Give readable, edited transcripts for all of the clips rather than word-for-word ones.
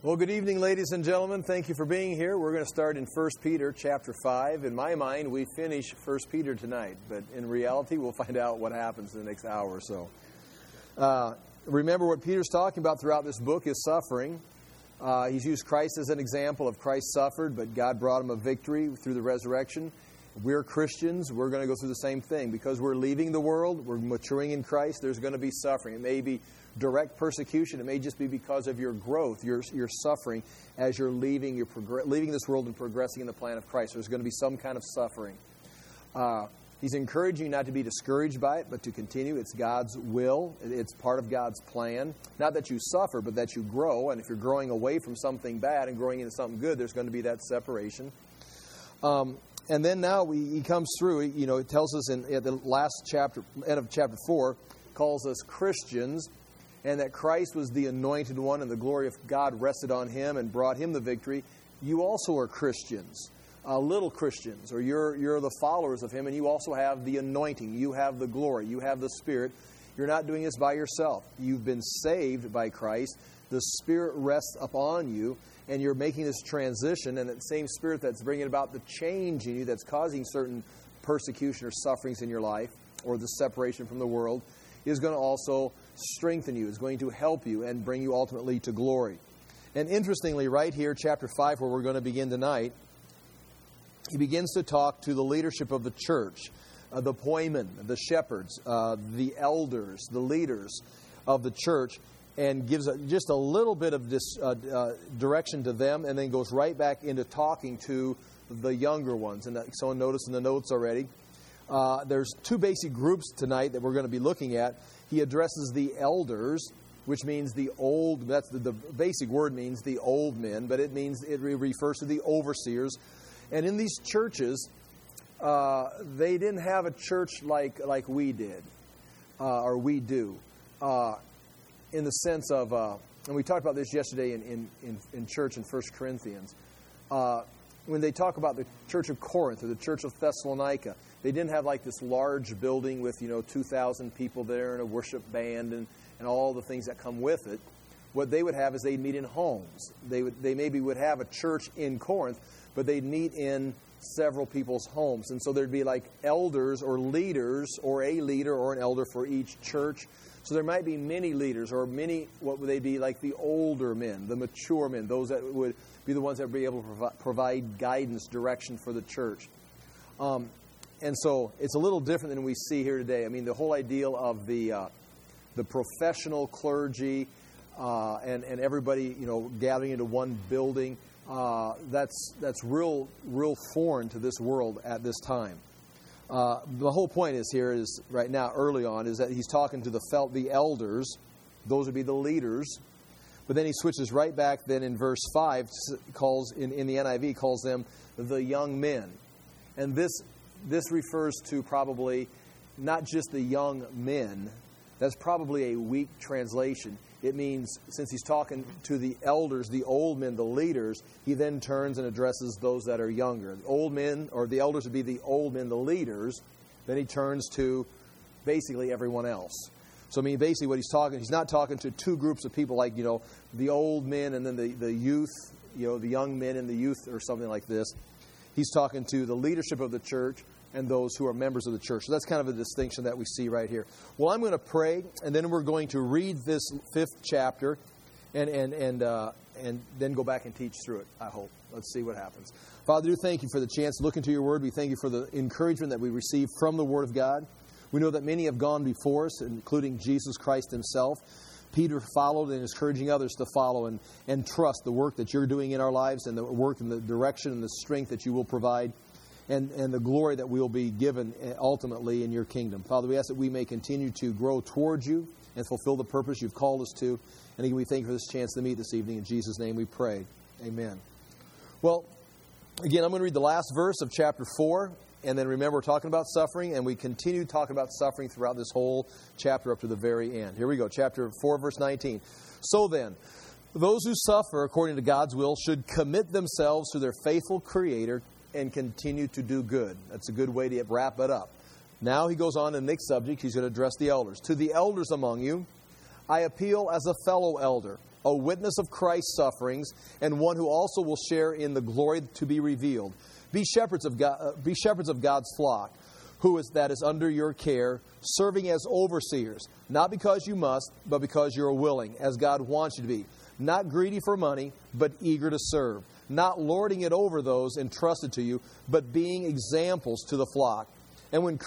Well, good evening, ladies and gentlemen. Thank you for being here. We're going to start in 1 Peter chapter 5. In my mind, we finish 1 Peter tonight, but in reality, we'll find out what happens in the next hour or so. Remember what Peter's talking about throughout this book is suffering. He's used Christ as an example of Christ suffered, but God brought him a victory through the resurrection. We're Christians. We're going to go through the same thing. Because we're leaving the world, we're maturing in Christ, there's going to be suffering. It may be direct persecution. It may just be because of your growth, your suffering as you're leaving this world and progressing in the plan of Christ. There's going to be some kind of suffering. He's encouraging you not to be discouraged by it, but to continue. It's God's will. It's part of God's plan. Not that you suffer, but that you grow. And if you're growing away from something bad and growing into something good, there's going to be that separation. And then now he comes through. It tells us in the last chapter, end of chapter 4, calls us Christians, and that Christ was the anointed one, and the glory of God rested on him and brought him the victory. You also are Christians, little Christians, or you're the followers of him, and you also have the anointing. You have the glory. You have the Spirit. You're not doing this by yourself. You've been saved by Christ. The Spirit rests upon you, and you're making this transition, and that same Spirit that's bringing about the change in you, that's causing certain persecution or sufferings in your life, or the separation from the world, is going to also strengthen you, is going to help you and bring you ultimately to glory. And interestingly, right here, chapter 5, where we're going to begin tonight, he begins to talk to the leadership of the church, the poimen, the shepherds, the elders, the leaders of the church, and gives just a little bit of this direction to them, and then goes right back into talking to the younger ones. And so notice in the notes already, there's two basic groups tonight that we're going to be looking at. He addresses the elders, which means the old. That's the basic word means the old men, but it refers to the overseers. And in these churches, they didn't have a church like we did, or we do, in the sense of. And we talked about this yesterday in church in 1 Corinthians. When they talk about the church of Corinth or the church of Thessalonica, they didn't have like this large building with 2,000 people there and a worship band and all the things that come with it. What they would have is they'd meet in homes. They maybe would have a church in Corinth, but they'd meet in several people's homes. And so there'd be like elders or leaders, or a leader or an elder for each church. So there might be many leaders, or many, what would they be, like the older men, the mature men, those that would be the ones that would be able to provide guidance, direction for the church. And so it's a little different than we see here today. I mean, the whole ideal of the professional clergy and everybody, gathering into one building, that's real foreign to this world at this time. The whole point is right now, early on, is that he's talking to the elders. Those would be the leaders. But then he switches right back then in verse 5, calls in the NIV, calls them the young men. And this refers to probably not just the young men. That's probably a weak translation. It means, since he's talking to the elders, the old men, the leaders, he then turns and addresses those that are younger. The old men, or the elders would be the old men, the leaders. Then he turns to basically everyone else. So, I mean, basically what he's not talking to two groups of people like, the old men and then the youth, the young men and the youth or something like this. He's talking to the leadership of the church and those who are members of the church. So that's kind of a distinction that we see right here. Well, I'm going to pray, and then we're going to read this 5th chapter and then go back and teach through it, I hope. Let's see what happens. Father, we thank you for the chance to look into your word. We thank you for the encouragement that we receive from the word of God. We know that many have gone before us, including Jesus Christ himself. Peter followed and is encouraging others to follow and trust the work that you're doing in our lives, and the work and the direction and the strength that you will provide, and the glory that we will be given ultimately in your kingdom. Father, we ask that we may continue to grow towards you and fulfill the purpose you've called us to. And again, we thank you for this chance to meet this evening. In Jesus' name we pray. Amen. Well, again, I'm going to read the last verse of chapter 4. And then remember, we're talking about suffering, and we continue talking about suffering throughout this whole chapter up to the very end. Here we go, chapter 4, verse 19. So then, those who suffer according to God's will should commit themselves to their faithful Creator and continue to do good. That's a good way to wrap it up. Now he goes on to the next subject. He's going to address the elders. To the elders among you, I appeal as a fellow elder, a witness of Christ's sufferings, and one who also will share in the glory to be revealed. Be shepherds of God's flock, that is under your care, serving as overseers, not because you must, but because you are willing, as God wants you to be. Not greedy for money, but eager to serve. Not lording it over those entrusted to you, but being examples to the flock. And when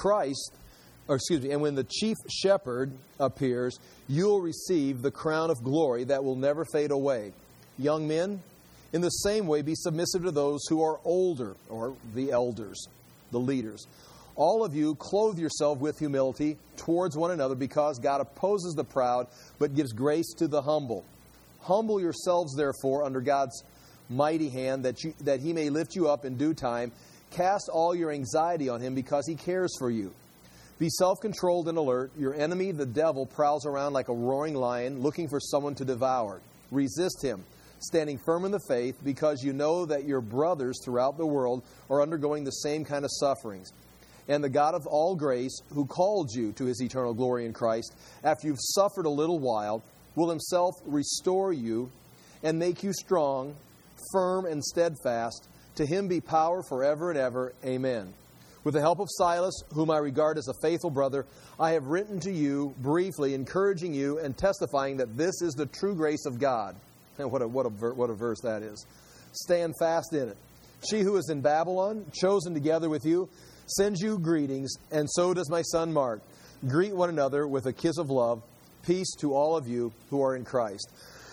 when the chief shepherd appears, you will receive the crown of glory that will never fade away. Young men, in the same way, be submissive to those who are older, or the elders, the leaders. All of you, clothe yourself with humility towards one another, because God opposes the proud, but gives grace to the humble. Humble yourselves, therefore, under God's mighty hand, that He may lift you up in due time. Cast all your anxiety on Him, because He cares for you. Be self-controlled and alert. Your enemy, the devil, prowls around like a roaring lion, looking for someone to devour. Resist him, standing firm in the faith, because you know that your brothers throughout the world are undergoing the same kind of sufferings. And the God of all grace, who called you to His eternal glory in Christ, after you've suffered a little while, will Himself restore you and make you strong, firm, and steadfast. To Him be power forever and ever. Amen. With the help of Silas, whom I regard as a faithful brother, I have written to you briefly, encouraging you and testifying that this is the true grace of God. And what a verse that is. Stand fast in it. She who is in Babylon, chosen together with you, sends you greetings, and so does my son Mark. Greet one another with a kiss of love. Peace to all of you who are in Christ.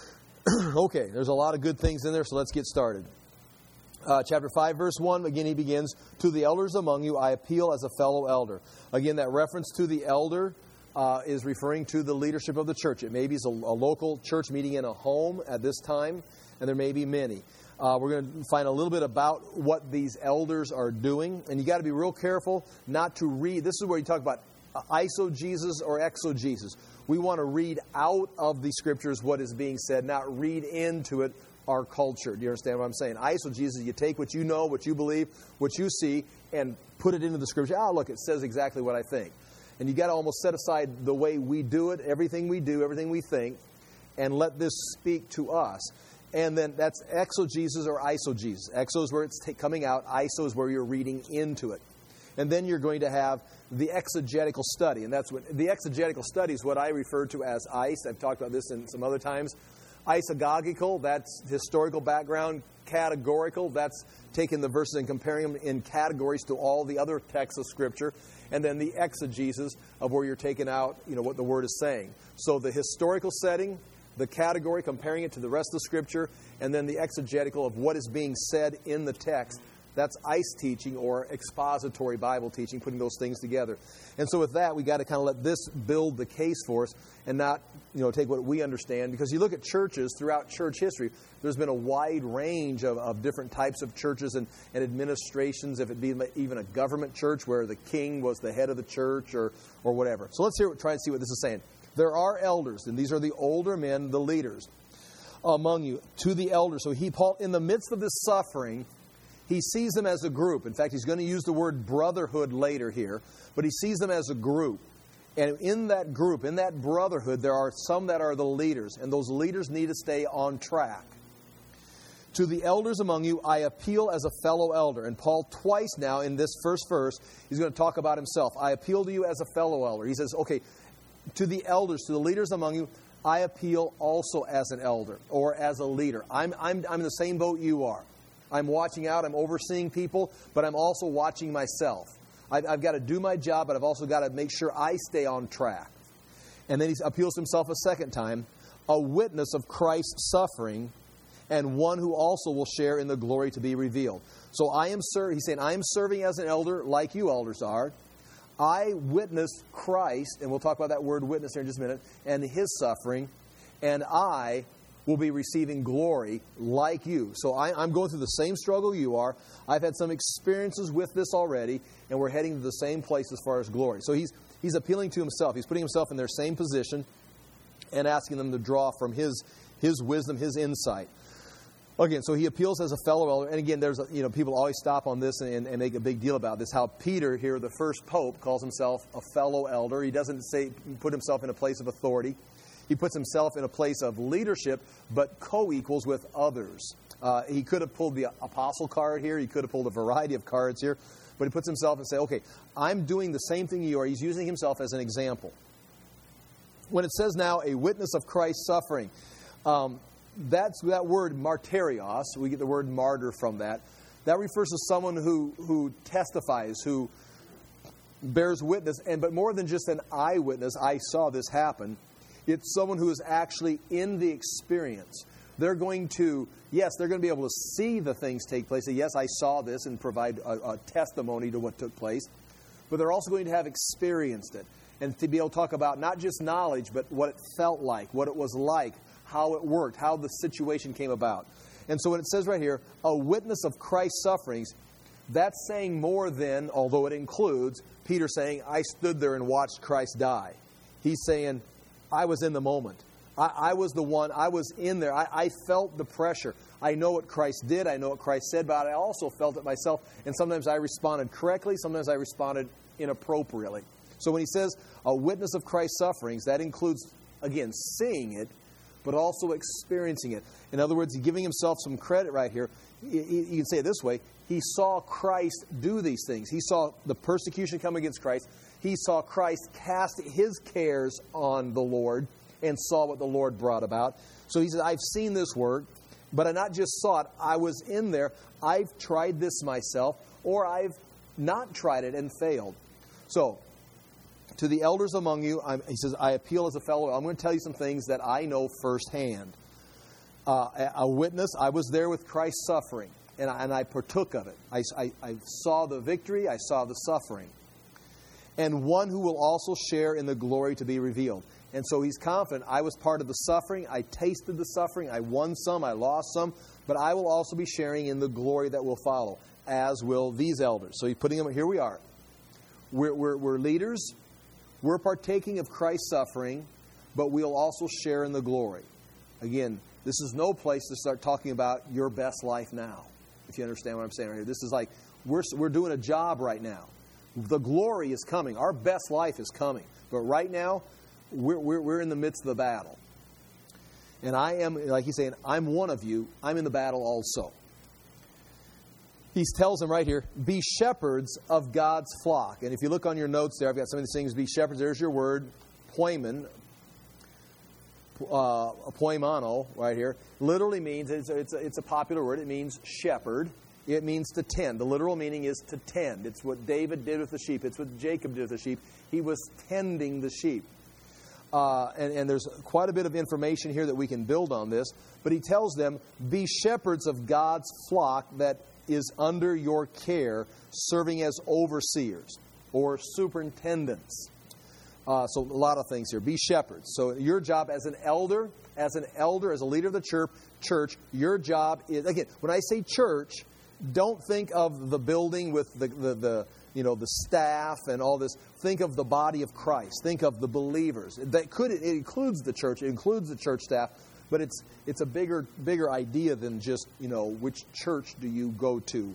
Okay, there's a lot of good things in there, so let's get started. Chapter 5, verse 1, again he begins, to the elders among you I appeal as a fellow elder. Again, that reference to the elder is referring to the leadership of the church. It may be a local church meeting in a home at this time, and there may be many. We're going to find a little bit about what these elders are doing, and you got to be real careful not to read. This is where you talk about eisegesis or exegesis. We want to read out of the Scriptures what is being said, not read into it our culture. Do you understand what I'm saying? Eisegesis, you take what you know, what you believe, what you see, and put it into the Scripture. Look, it says exactly what I think. And you got to almost set aside the way we do it, everything we do, everything we think, and let this speak to us. And then that's exegesis or eisegesis. Exo is where it's coming out. Iso is where you're reading into it. And then you're going to have the exegetical study. And that's what the exegetical study is, what I refer to as ice. I've talked about this in some other times. Isagogical, that's historical background. Categorical, that's taking the verses and comparing them in categories to all the other texts of Scripture. And then the exegesis of where you're taking out, what the Word is saying. So the historical setting, the category, comparing it to the rest of the Scripture, and then the exegetical of what is being said in the text. That's ice teaching or expository Bible teaching, putting those things together. And so with that, we got to kind of let this build the case for us and not, take what we understand. Because you look at churches throughout church history, there's been a wide range of different types of churches and administrations, if it be even a government church where the king was the head of the church or whatever. So let's try and see what this is saying. There are elders, and these are the older men, the leaders among you, to the elders. So Paul, in the midst of this suffering, he sees them as a group. In fact, he's going to use the word brotherhood later here, but he sees them as a group. And in that group, in that brotherhood, there are some that are the leaders, and those leaders need to stay on track. To the elders among you, I appeal as a fellow elder. And Paul twice now in this first verse, he's going to talk about himself. I appeal to you as a fellow elder. He says, okay, to the elders, to the leaders among you, I appeal also as an elder or as a leader. I'm in the same boat you are. I'm watching out, I'm overseeing people, but I'm also watching myself. I've got to do my job, but I've also got to make sure I stay on track. And then he appeals to himself a second time, a witness of Christ's suffering, and one who also will share in the glory to be revealed. So he's saying, I am serving as an elder like you elders are. I witnessed Christ, and we'll talk about that word witness here in just a minute, and His suffering, and I will be receiving glory like you. So I'm going through the same struggle you are. I've had some experiences with this already, and we're heading to the same place as far as glory. So he's appealing to himself. He's putting himself in their same position and asking them to draw from his wisdom, his insight. Again, so he appeals as a fellow elder. And again, there's people always stop on this and make a big deal about this. How Peter here, the first pope, calls himself a fellow elder. He doesn't put himself in a place of authority. He puts himself in a place of leadership, but co-equals with others. He could have pulled the apostle card here. He could have pulled a variety of cards here. But he puts himself and say, okay, I'm doing the same thing you are. He's using himself as an example. When it says now, a witness of Christ's suffering, that's that word martyrios. We get the word martyr from that. That refers to someone who testifies, who bears witness. But more than just an eyewitness, I saw this happen. It's someone who is actually in the experience. They're going to be able to see the things take place. Say, yes, I saw this, and provide a testimony to what took place. But they're also going to have experienced it. And to be able to talk about not just knowledge, but what it felt like, what it was like, how it worked, how the situation came about. And so when it says right here, a witness of Christ's sufferings, that's saying more than, although it includes, Peter saying, I stood there and watched Christ die. He's saying, I was in the moment. I was the one. I was in there. I felt the pressure. I know what Christ did. I know what Christ said, but I also felt it myself. And sometimes I responded correctly. Sometimes I responded inappropriately. So when he says a witness of Christ's sufferings, that includes, again, seeing it, but also experiencing it. In other words, he's giving himself some credit right here. You can say it this way. He saw Christ do these things. He saw the persecution come against Christ. He saw Christ cast his cares on the Lord and saw what the Lord brought about. So he said, I've seen this work, but I not just saw it. I was in there. I've tried this myself, or I've not tried it and failed. So, to the elders among you, he says, I appeal as a fellow. I'm going to tell you some things that I know firsthand. A witness, I was there with Christ's suffering, and I partook of it. I saw the victory, I saw the suffering. And one who will also share in the glory to be revealed. And so he's confident, I was part of the suffering, I tasted the suffering, I won some, I lost some, but I will also be sharing in the glory that will follow, as will these elders. So he's putting them, here we are. We're leaders. We're partaking of Christ's suffering, but we'll also share in the glory. Again, this is no place to start talking about your best life now, if you understand what I'm saying right here. This is like, we're doing a job right now. The glory is coming. Our best life is coming. But right now, we're in the midst of the battle. And I am, like he's saying, I'm one of you. I'm in the battle also. He tells them right here, be shepherds of God's flock. And if you look on your notes there, I've got some of these things. Be shepherds. There's your word, poimen, poimano, right here. Literally means, it's a popular word. It means shepherd. It means to tend. The literal meaning is to tend. It's what David did with the sheep. It's what Jacob did with the sheep. He was tending the sheep. And there's quite a bit of information here that we can build on this. But he tells them, be shepherds of God's flock that is under your care, serving as overseers or superintendents. So a lot of things here. Be shepherds. So your job as an elder, as a leader of the church, your job is, again, when I say church, don't think of the building with the staff and all this. Think of the body of Christ. Think of the believers. It includes the church. It includes the church staff. But it's a bigger idea than just, which church do you go to.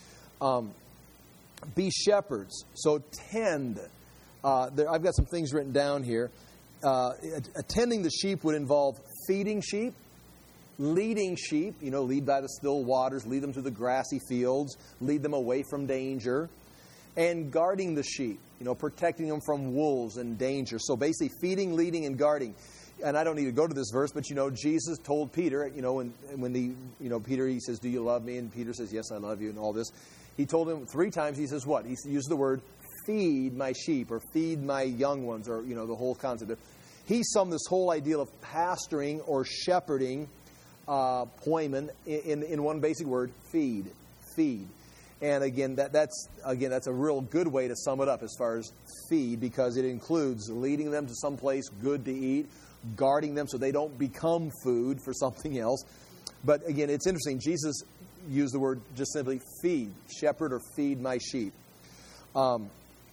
Be shepherds. So tend. I've got some things written down here. Attending the sheep would involve feeding sheep, leading sheep, lead by the still waters, lead them to the grassy fields, lead them away from danger, and guarding the sheep, protecting them from wolves and danger. So basically feeding, leading, and guarding. And I don't need to go to this verse, but Jesus told Peter, when Peter, he says, do you love me? And Peter says, yes, I love you, and all this. He told him 3 times, he says what? He used the word feed my sheep, or feed my young ones, or, the whole concept of. He summed this whole idea of pastoring or shepherding, poimen, in one basic word, feed. And again, that's a real good way to sum it up as far as feed, because it includes leading them to some place good to eat, guarding them so they don't become food for something else. But again, it's interesting. Jesus used the word just simply feed, shepherd or feed my sheep. And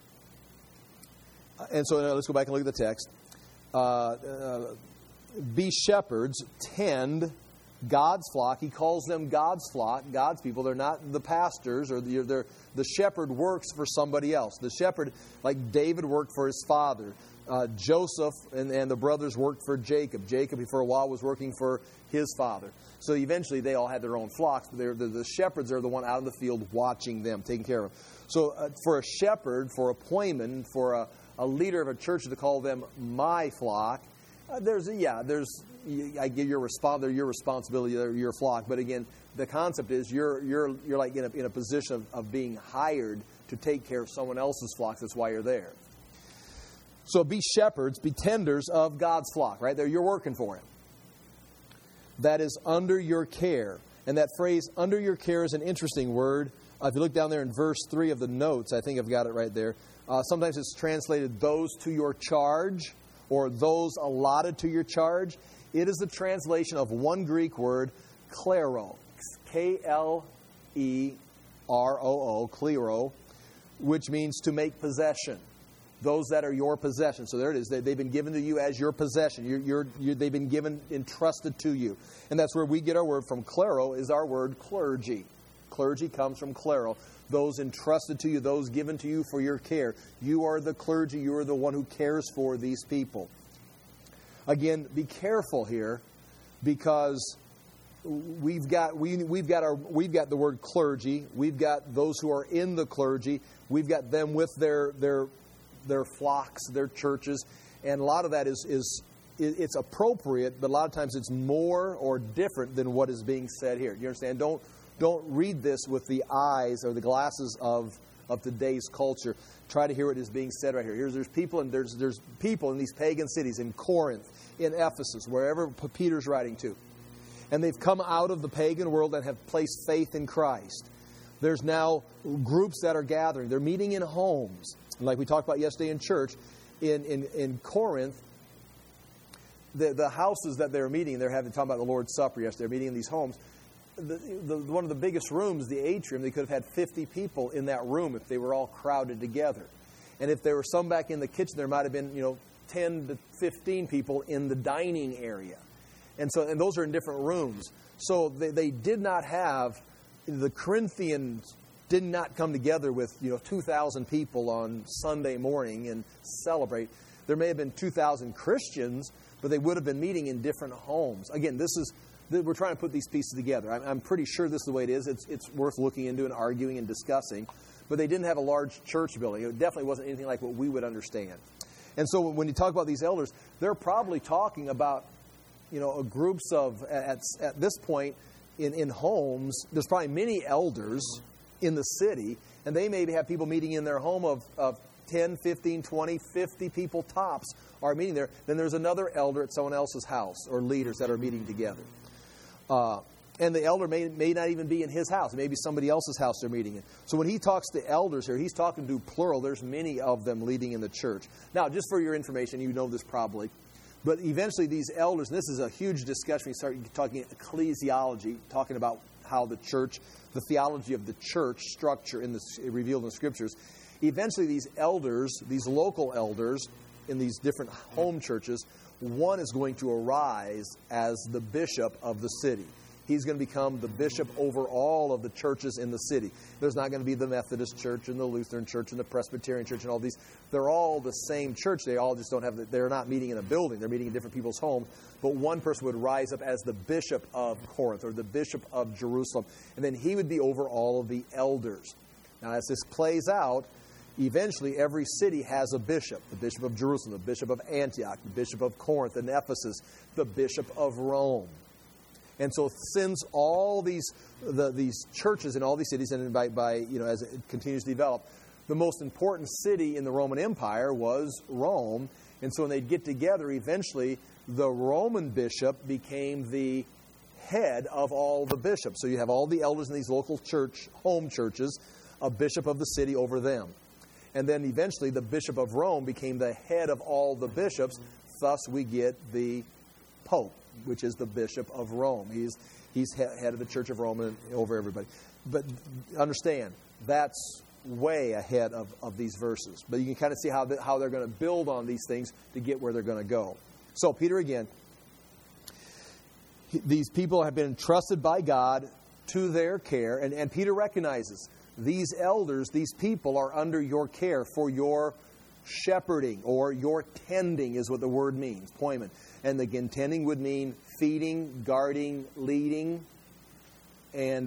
so let's go back and look at the text. Be shepherds, tend, God's flock. He calls them God's flock, God's people. They're not the pastors, or the shepherd works for somebody else. The shepherd, like David, worked for his father. Joseph and the brothers worked for Jacob. Jacob, for a while, was working for his father. So eventually they all had their own flocks, but the shepherds are the one out in the field watching them, taking care of them. So for a shepherd, for a poimen, for a leader of a church to call them my flock, I get your responsibility, they're your flock. But again, the concept is you're like in a position of being hired to take care of someone else's flocks. That's why you're there. So be shepherds, be tenders of God's flock, right? There, you're working for Him. That is under your care. And that phrase, under your care, is an interesting word. If you look down there in verse 3 of the notes, I think I've got it right there. Sometimes it's translated, those to your charge, or those allotted to your charge. It is the translation of one Greek word, klero, K-L-E-R-O-O, klero, which means to make possession. Those that are your possession. So there it is. They've been given to you as your possession. They've been given, entrusted to you. And that's where we get our word from. Klero is our word clergy. Clergy comes from klero. Those entrusted to you, those given to you for your care. You are the clergy. You are the one who cares for these people. Again, be careful here, because we've got the word clergy. We've got those who are in the clergy. We've got them with their flocks, their churches, and a lot of that it's appropriate, but a lot of times it's more or different than what is being said here. You understand? Don't read this with the eyes or the glasses of today's culture. Try to hear what is being said right here. There's people in these pagan cities, in Corinth, in Ephesus, wherever Peter's writing to, and they've come out of the pagan world and have placed faith in Christ. There's now groups that are gathering. They're meeting in homes. Like we talked about yesterday in church, in Corinth, the houses that they're meeting, talking about the Lord's Supper yesterday, they're meeting in these homes. One of the biggest rooms, the atrium, they could have had 50 people in that room if they were all crowded together. And if there were some back in the kitchen, there might have been 10 to 15 people in the dining area. And those are in different rooms. So they did not have, the Corinthians did not come together with 2,000 people on Sunday morning and celebrate. There may have been 2,000 Christians, but they would have been meeting in different homes. Again, we're trying to put these pieces together. I'm pretty sure this is the way it is. It's worth looking into and arguing and discussing. But they didn't have a large church building. It definitely wasn't anything like what we would understand. And so when you talk about these elders, they're probably talking about groups of, at this point in homes, there's probably many elders in the city, and they maybe have people meeting in their home of 10, 15, 20, 50 people tops are meeting there. Then there's another elder at someone else's house, or leaders that are meeting together. And the elder may not even be in his house. It may be somebody else's house they're meeting in. So when he talks to elders here, he's talking to plural. There's many of them leading in the church. Now, just for your information, you know this probably, but eventually these elders, and this is a huge discussion, we start talking ecclesiology, talking about how the church, the theology of the church structure revealed in the Scriptures. Eventually these elders, these local elders in these different home churches, one is going to arise as the bishop of the city. He's going to become the bishop over all of the churches in the city. There's not going to be the Methodist church and the Lutheran church and the Presbyterian church and all these. They're all the same church. They all just don't have, they're not meeting in a building. They're meeting in different people's homes. But one person would rise up as the bishop of Corinth or the bishop of Jerusalem. And then he would be over all of the elders. Now, as this plays out, eventually every city has a bishop. The bishop of Jerusalem, the bishop of Antioch, the bishop of Corinth and Ephesus, the bishop of Rome. And so since all these churches in all these cities, and as it continues to develop, the most important city in the Roman Empire was Rome. And so when they'd get together, eventually the Roman bishop became the head of all the bishops. So you have all the elders in these local home churches, a bishop of the city over them. And then eventually the bishop of Rome became the head of all the bishops. Thus we get the Pope, which is the bishop of Rome. He's head of the Church of Rome and over everybody. But understand, that's way ahead of these verses. But you can kind of see how they're going to build on these things to get where they're going to go. So Peter again, These people have been entrusted by God to their care. And Peter recognizes these elders, these people are under your care for your shepherding, or your tending is what the word means, poimen. And again, tending would mean feeding, guarding, leading. And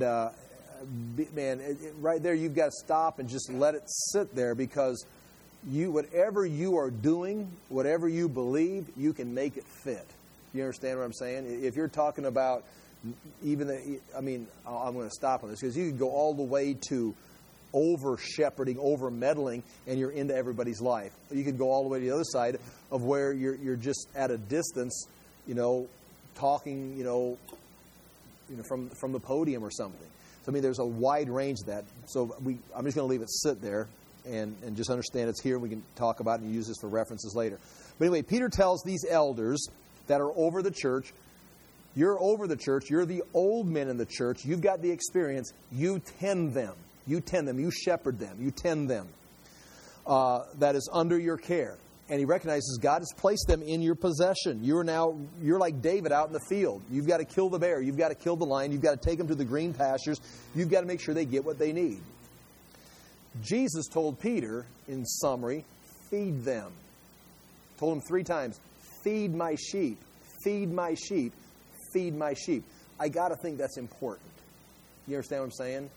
right there you've got to stop and just let it sit there, because whatever you are doing, whatever you believe, you can make it fit. You understand what I'm saying? If you're talking about I'm going to stop on this, because you can go all the way to over-shepherding, over-meddling, and you're into everybody's life. You could go all the way to the other side of where you're just at a distance, talking, from the podium or something. So, there's a wide range of that. So I'm just going to leave it sit there and just understand it's here. We can talk about it and use this for references later. But anyway, Peter tells these elders that are over the church, you're over the church, you're the old men in the church, you've got the experience, you tend them. You tend them, you shepherd them, you tend them. That is under your care. And he recognizes God has placed them in your possession. You're like David out in the field. You've got to kill the bear. You've got to kill the lion. You've got to take them to the green pastures. You've got to make sure they get what they need. Jesus told Peter, in summary, feed them. Told him 3 times, feed my sheep, feed my sheep, feed my sheep. I got to think that's important. You understand what I'm saying?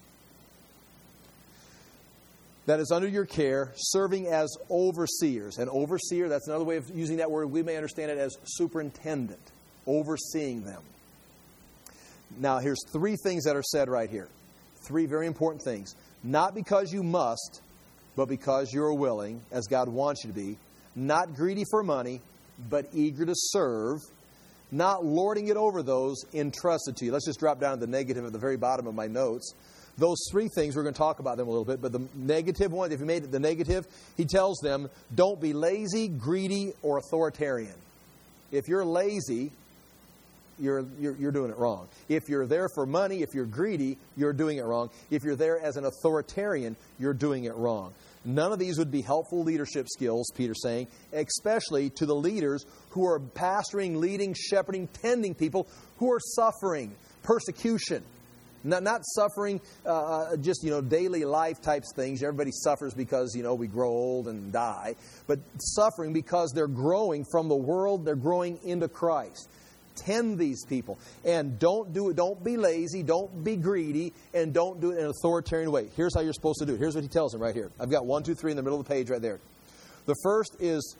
That is under your care, serving as overseers. An overseer, that's another way of using that word. We may understand it as superintendent, overseeing them. Now, here's 3 things that are said right here. 3 very important things. Not because you must, but because you're willing, as God wants you to be. Not greedy for money, but eager to serve. Not lording it over those entrusted to you. Let's just drop down to the negative at the very bottom of my notes. Those 3 things, we're going to talk about them a little bit, but the negative one, if you made it the negative, he tells them, don't be lazy, greedy, or authoritarian. If you're lazy, you're doing it wrong. If you're there for money, if you're greedy, you're doing it wrong. If you're there as an authoritarian, you're doing it wrong. None of these would be helpful leadership skills, Peter's saying, especially to the leaders who are pastoring, leading, shepherding, tending people who are suffering persecution. Not suffering just, daily life types things. Everybody suffers because, we grow old and die. But suffering because they're growing from the world, they're growing into Christ. Tend these people. And don't be lazy, don't be greedy, and don't do it in an authoritarian way. Here's how you're supposed to do it. Here's what he tells them right here. I've got 1, 2, 3 in the middle of the page right there. The first is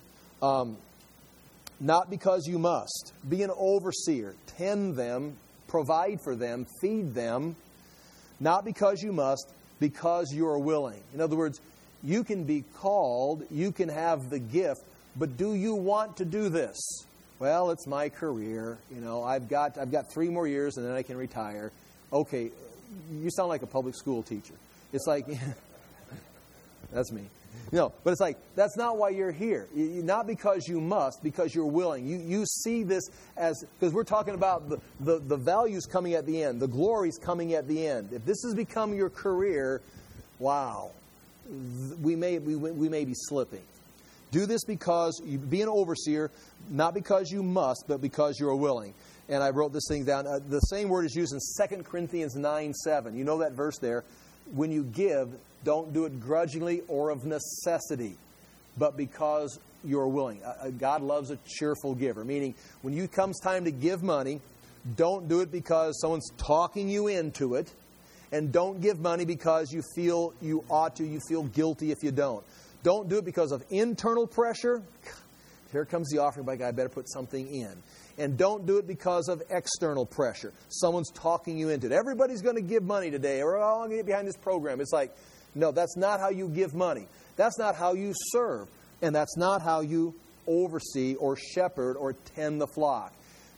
not because you must. Be an overseer. Tend them. Provide for them, feed them, not because you must, because you are willing. In other words, you can be called, you can have the gift, but do you want to do this? Well, it's my career. I've got 3 more years and then I can retire. Okay, you sound like a public school teacher. It's like, that's me. But it's like, that's not why you're here. Not because you must, because you're willing. You see this as, because we're talking about the values coming at the end, the glories coming at the end. If this has become your career, wow, we may be slipping. Do this because you be an overseer, not because you must, but because you're willing. And I wrote this thing down. The same word is used in 2 Corinthians 9:7. You know that verse there. When you give, don't do it grudgingly or of necessity, but because you're willing. God loves a cheerful giver, meaning when it comes time to give money, don't do it because someone's talking you into it, and don't give money because you feel you ought to, you feel guilty if you don't. Don't do it because of internal pressure. Here comes the offering, but I better put something in. And don't do it because of external pressure. Someone's talking you into it. Everybody's going to give money today, or I'm going to get behind this program. It's like, no, that's not how you give money. That's not how you serve. And that's not how you oversee or shepherd or tend the flock.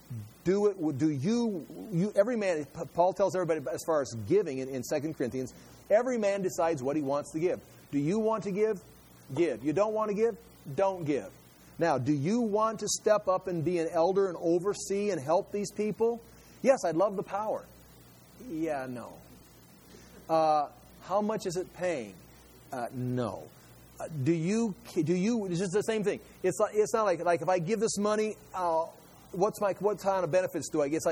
Every man, Paul tells everybody as far as giving in 2 Corinthians, every man decides what he wants to give. Do you want to give? Give. You don't want to give? Don't give. Now, do you want to step up and be an elder and oversee and help these people? Yes, I'd love the power. Yeah, no. How much is it paying? No. Do you? It's just the same thing. It's not like if I give this money, what kind of benefits do I get? It's like, no.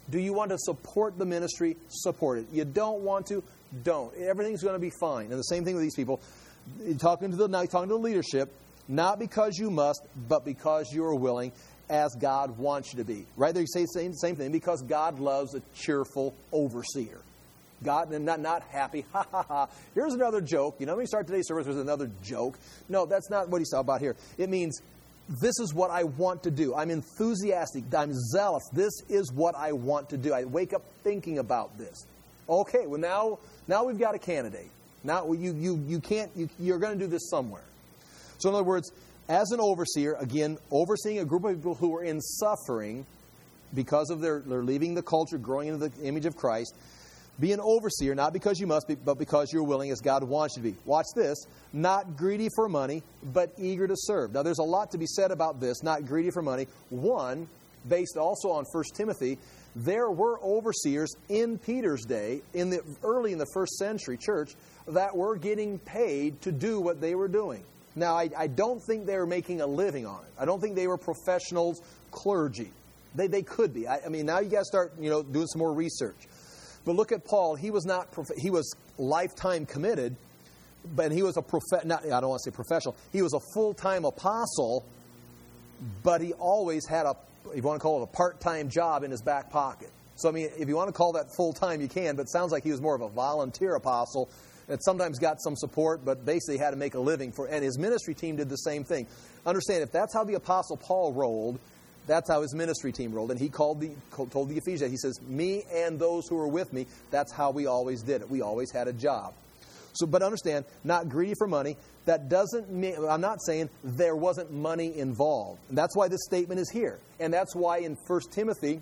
Do you want to support the ministry? Support it. You don't want to? Don't. Everything's going to be fine. And the same thing with these people. Talking to the leadership, not because you must, but because you are willing, as God wants you to be. Right there you say the same thing, because God loves a cheerful overseer. God, and not happy, ha ha ha. Here's another joke. You know, when we start today's service with another joke. No, that's not what he's talking about here. It means, this is what I want to do. I'm enthusiastic. I'm zealous. This is what I want to do. I wake up thinking about this. Okay, well now we've got a candidate. Now you're going to do this somewhere. So in other words, as an overseer, again, overseeing a group of people who are in suffering because of they're leaving the culture, growing into the image of Christ, be an overseer, not because you must be, but because you're willing, as God wants you to be. Watch this. Not greedy for money, but eager to serve. Now, there's a lot to be said about this, not greedy for money. One, based also on 1 Timothy, there were overseers in Peter's day, early in the first century church, that were getting paid to do what they were doing. Now, I don't think they were making a living on it. I don't think they were professionals, clergy. They could be. I mean, now you got to start, doing some more research. But look at Paul. He was lifetime committed, but he was I don't want to say professional. He was a full-time apostle, but he always had if you want to call it a part-time job in his back pocket. So, I mean, if you want to call that full-time, you can, but it sounds like he was more of a volunteer apostle that sometimes got some support, but basically had to make a living and his ministry team did the same thing. Understand, if that's how the Apostle Paul rolled, that's how his ministry team rolled. And he told the Ephesians, he says, me and those who are with me, that's how we always did it. We always had a job. So, but understand, not greedy for money. That doesn't mean, I'm not saying there wasn't money involved. And that's why this statement is here. And that's why in 1 Timothy,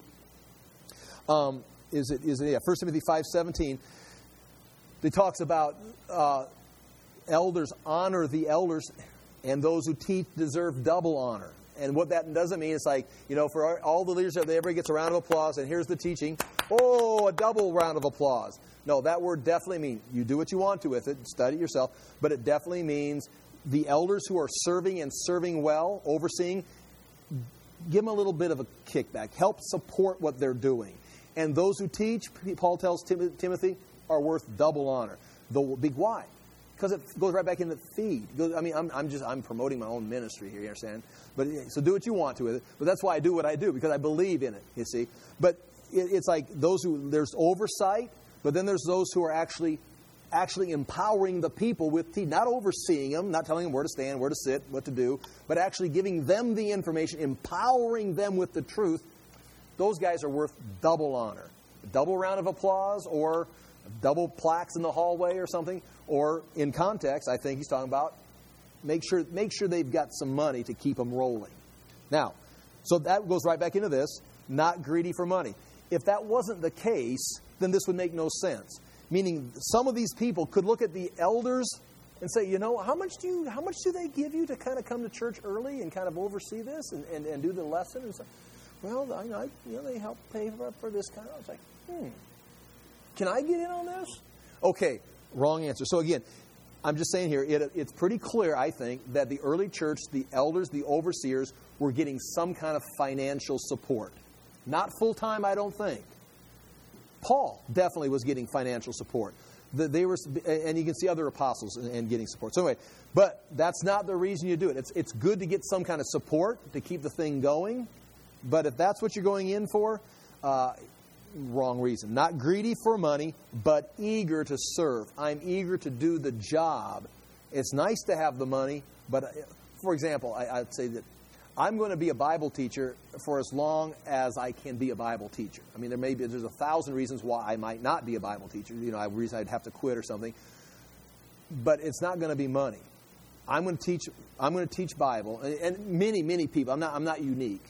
1 Timothy 5:17, it talks about elders honor the elders, and those who teach deserve double honor. And what that doesn't mean is like, for all the leaders, everybody gets a round of applause, and here's the teaching. Oh, a double round of applause. No, that word definitely means you do what you want to with it, study it yourself, but it definitely means the elders who are serving and serving well, overseeing, give them a little bit of a kickback. Help support what they're doing. And those who teach, Paul tells Timothy, are worth double honor. The big why? Because it goes right back into feed. I'm promoting my own ministry here, you understand? But so do what you want to with it. But that's why I do what I do, because I believe in it, you see. But it's like there's oversight, but then there's those who are actually empowering the people with teaching, not overseeing them, not telling them where to stand, where to sit, what to do, but actually giving them the information, empowering them with the truth. Those guys are worth double honor. A double round of applause, or double plaques in the hallway or something. Or in context, I think he's talking about make sure they've got some money to keep them rolling. Now, so that goes right back into this, not greedy for money. If that wasn't the case, then this would make no sense. Meaning, some of these people could look at the elders and say, how much do they give you to kind of come to church early and kind of oversee this and do the lesson? And say, well, they help pay for this kind of. I was like, can I get in on this? Okay, wrong answer. So again, I'm just saying here, it's pretty clear, I think, that the early church, the elders, the overseers, were getting some kind of financial support. Not full-time, I don't think. Paul definitely was getting financial support. And you can see other apostles and getting support. So anyway, but that's not the reason you do it. It's good to get some kind of support to keep the thing going. But if that's what you're going in for, wrong reason. Not greedy for money, but eager to serve. I'm eager to do the job. It's nice to have the money, but for example, I'd say that I'm going to be a Bible teacher for as long as I can be a Bible teacher. I mean, there's 1,000 reasons why I might not be a Bible teacher. Reason I'd have to quit or something. But it's not going to be money. I'm going to teach Bible, and many people. I'm not unique.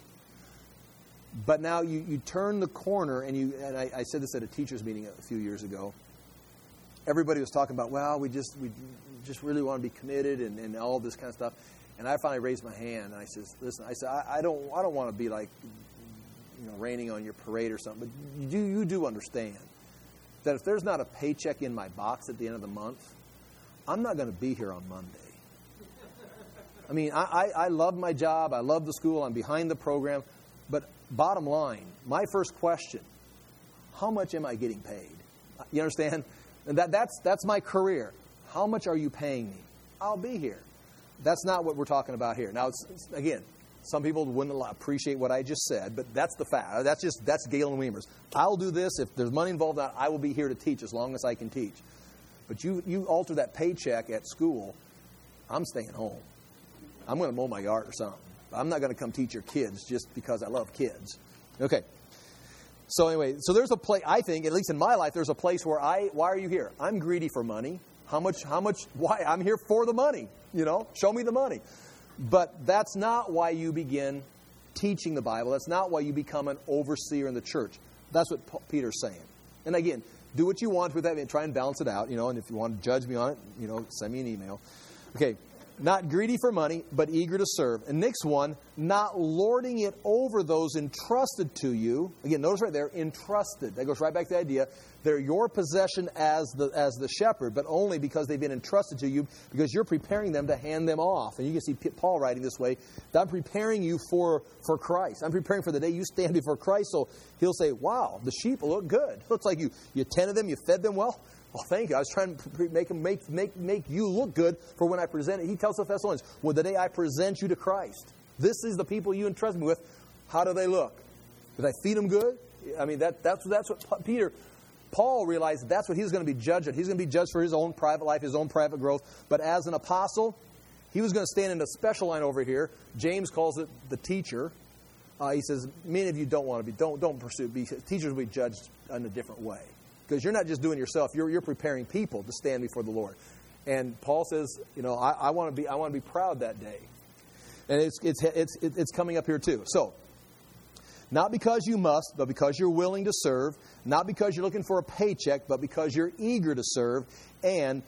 But now you turn the corner, and I said this at a teachers meeting a few years ago. Everybody was talking about, well, we just really want to be committed and all this kind of stuff. And I finally raised my hand, and I said, listen, I don't want to be like, raining on your parade or something. But you do understand that if there's not a paycheck in my box at the end of the month, I'm not going to be here on Monday. I mean, I love my job. I love the school. I'm behind the program. But bottom line, my first question how much am I getting paid? You understand? And that's my career. How much are you paying me? I'll be here. That's not what we're talking about here. Now, again, some people wouldn't appreciate what I just said, but that's the fact. That's Galen Weimers. I'll do this. If there's money involved, I will be here to teach as long as I can teach. But you alter that paycheck at school, I'm staying home. I'm going to mow my yard or something. I'm not going to come teach your kids just because I love kids. Okay. So anyway, so there's a place, I think, at least in my life, there's a place where why are you here? I'm greedy for money. How much, why? I'm here for the money, show me the money. But that's not why you begin teaching the Bible. That's not why you become an overseer in the church. That's what Peter's saying. And again, do what you want with that and try and balance it out, and if you want to judge me on it, send me an email. Okay. Not greedy for money, but eager to serve. And next one, not lording it over those entrusted to you. Again, notice right there, entrusted. That goes right back to the idea. They're your possession as the shepherd, but only because they've been entrusted to you, because you're preparing them to hand them off. And you can see Paul writing this way, that I'm preparing you for Christ. I'm preparing for the day you stand before Christ. So he'll say, wow, the sheep look good. Looks like you tended them, you fed them well. Well, thank you. I was trying to make you look good for when I present it. He tells the Thessalonians, well, the day I present you to Christ, this is the people you entrust me with. How do they look? Did I feed them good? I mean, that's what Paul realized that's what he was going to be judged at. He's going to be judged for his own private life, his own private growth. But as an apostle, he was going to stand in a special line over here. James calls it the teacher. He says, many of you don't want to be, don't pursue. Teachers will be judged in a different way. Because you're not just doing yourself, you're preparing people to stand before the Lord. And Paul says, I want to be proud that day. And it's coming up here too. So, not because you must, but because you're willing to serve. Not because you're looking for a paycheck, but because you're eager to serve. And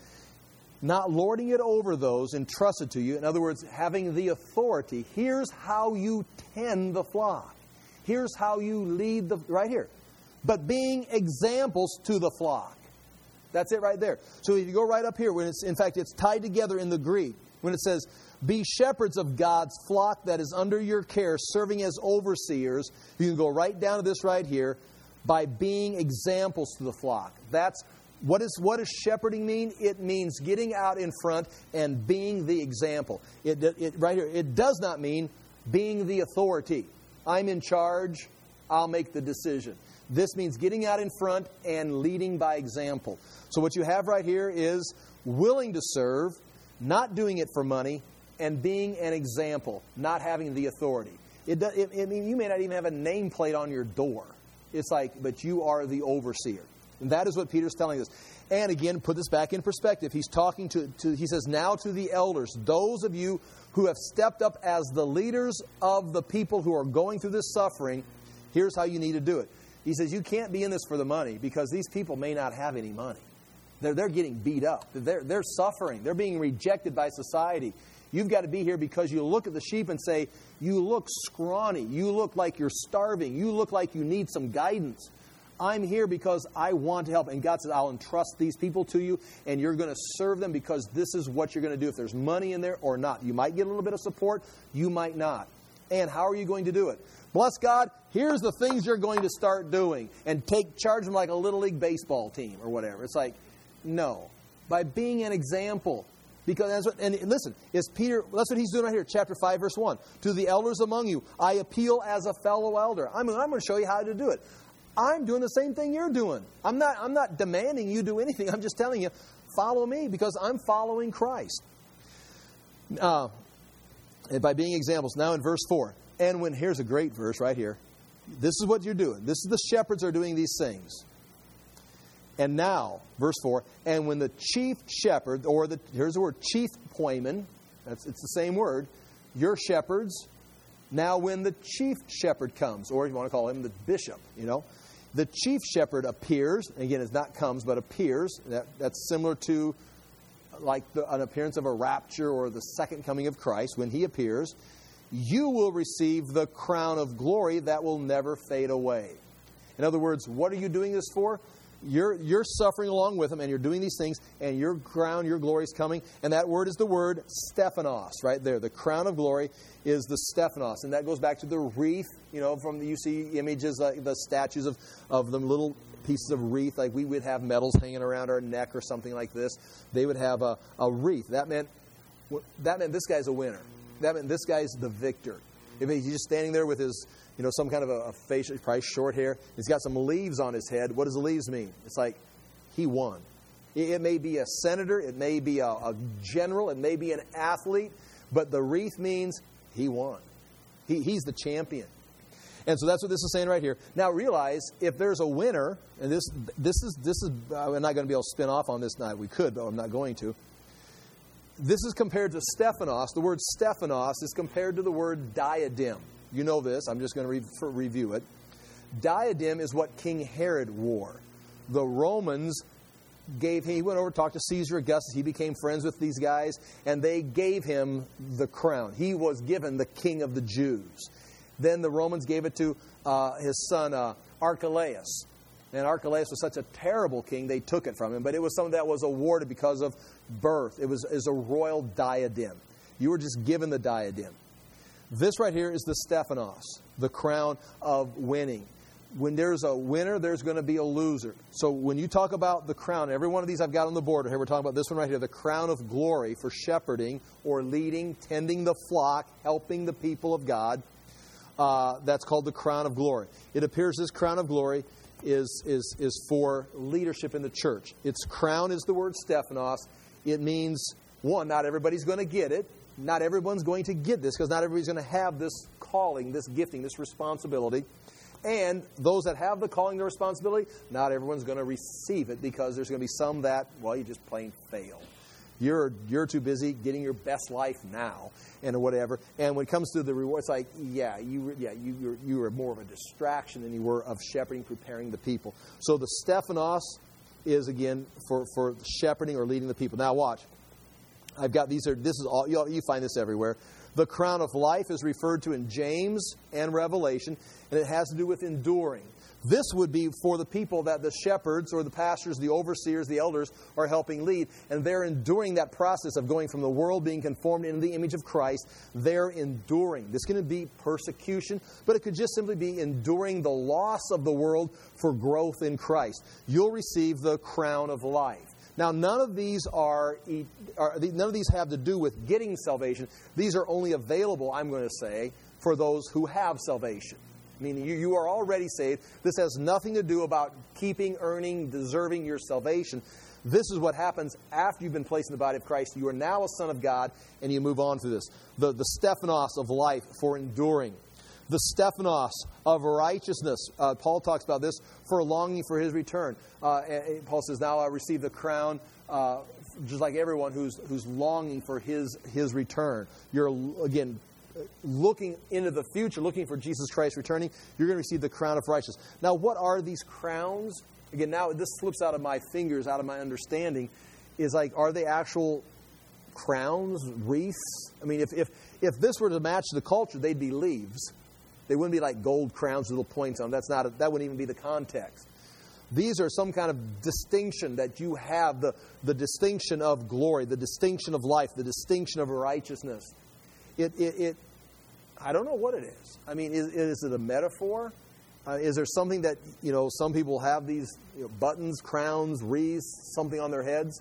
not lording it over those entrusted to you. In other words, having the authority. Here's how you tend the flock. Here's how you lead right here. But being examples to the flock. That's it right there. So if you go right up here, in fact, it's tied together in the Greek. When it says, be shepherds of God's flock that is under your care, serving as overseers. You can go right down to this right here. By being examples to the flock. What does shepherding mean? It means getting out in front and being the example. Right here, it does not mean being the authority. I'm in charge. I'll make the decision. This means getting out in front and leading by example. So what you have right here is willing to serve, not doing it for money, and being an example, not having the authority. You may not even have a nameplate on your door. It's like, but you are the overseer. And that is what Peter's telling us. And again, put this back in perspective. He's talking he says, now to the elders, those of you who have stepped up as the leaders of the people who are going through this suffering, here's how you need to do it. He says, you can't be in this for the money because these people may not have any money. They're getting beat up. They're suffering. They're being rejected by society. You've got to be here because you look at the sheep and say, you look scrawny. You look like you're starving. You look like you need some guidance. I'm here because I want to help. And God says, I'll entrust these people to you, and you're going to serve them because this is what you're going to do. If there's money in there or not. You might get a little bit of support. You might not. And how are you going to do it? Bless God, here's the things you're going to start doing. And charge them like a Little League baseball team or whatever. It's like, no. By being an example. Because listen, is Peter, that's what he's doing right here, chapter 5, verse 1. To the elders among you, I appeal as a fellow elder. I'm going to show you how to do it. I'm doing the same thing you're doing. I'm not demanding you do anything. I'm just telling you, follow me because I'm following Christ. And by being examples. Now in verse 4. And here's a great verse right here. This is what you're doing. This is the shepherds are doing these things. And now, verse 4, and when the chief shepherd, here's the word, chief poimen, it's the same word, your shepherds, now when the chief shepherd comes, or if you want to call him the bishop, the chief shepherd appears, again, it's not comes, but appears, that's similar to like an appearance of a rapture or the second coming of Christ, when he appears, you will receive the crown of glory that will never fade away. In other words, what are you doing this for? You're suffering along with them, and you're doing these things, and your crown, your glory is coming. And that word is the word Stephanos, right there. The crown of glory is the Stephanos. And that goes back to the wreath, you see images like the statues of the little pieces of wreath, like we would have medals hanging around our neck or something like this. They would have a wreath. That meant this guy's a winner. That meant this guy's the victor. If he's just standing there with his, some kind of a facial, probably short hair. He's got some leaves on his head. What does the leaves mean? It's like he won. It may be a senator. It may be a general. It may be an athlete. But the wreath means he won. He's the champion. And so that's what this is saying right here. Now realize, if there's a winner, and this is I'm not going to be able to spin off on this tonight. We could, but I'm not going to. This is compared to Stephanos. The word Stephanos is compared to the word diadem. You know this. I'm just going to review it. Diadem is what King Herod wore. The Romans he went over to talk to Caesar Augustus. He became friends with these guys, and they gave him the crown. He was given the king of the Jews. Then the Romans gave it to his son Archelaus. And Archelaus was such a terrible king, they took it from him. But it was something that was awarded because of birth. It was a royal diadem. You were just given the diadem. This right here is the Stephanos, the crown of winning. When there's a winner, there's going to be a loser. So when you talk about the crown, every one of these I've got on the board here, we're talking about this one right here, the crown of glory for shepherding or leading, tending the flock, helping the people of God. That's called the crown of glory. It appears this crown of glory is for leadership in the church. Its crown is the word Stephanos. It means, one, not everybody's going to get it. Not everyone's going to get this because not everybody's going to have this calling, this gifting, this responsibility. And those that have the calling, the responsibility, not everyone's going to receive it because there's going to be some that, you just plain fail. You're too busy getting your best life now and whatever. And when it comes to the reward, it's like, you were more of a distraction than you were of shepherding, preparing the people. So the Stephanos is, again, for shepherding or leading the people. Now watch. I've got this is all, you find this everywhere. The crown of life is referred to in James and Revelation, and it has to do with enduring. This would be for the people that the shepherds or the pastors, the overseers, the elders are helping lead. And they're enduring that process of going from the world being conformed into the image of Christ. They're enduring. This can be persecution, but it could just simply be enduring the loss of the world for growth in Christ. You'll receive the crown of life. Now, none of these have to do with getting salvation. These are only available, I'm going to say, for those who have salvation. Meaning you are already saved. This has nothing to do about keeping, earning, deserving your salvation. This is what happens after you've been placed in the body of Christ. You are now a son of God, and you move on through this. The Stephanos of life for enduring. The Stephanos of righteousness. Paul talks about this for longing for his return. Paul says, now I receive the crown, just like everyone who's longing for his return. You're, again, looking into the future, looking for Jesus Christ returning. You're going to receive the crown of righteousness. Now, what are these crowns? Again, now this slips out of my fingers, out of my understanding. Is like, are they actual crowns, wreaths? I mean, if this were to match the culture, they'd be leaves. They wouldn't be like gold crowns with little points on them. That wouldn't even be the context. These are some kind of distinction that you have, the distinction of glory, the distinction of life, the distinction of righteousness. I don't know what it is. I mean, is it a metaphor? Is there something that, some people have these buttons, crowns, wreaths, something on their heads?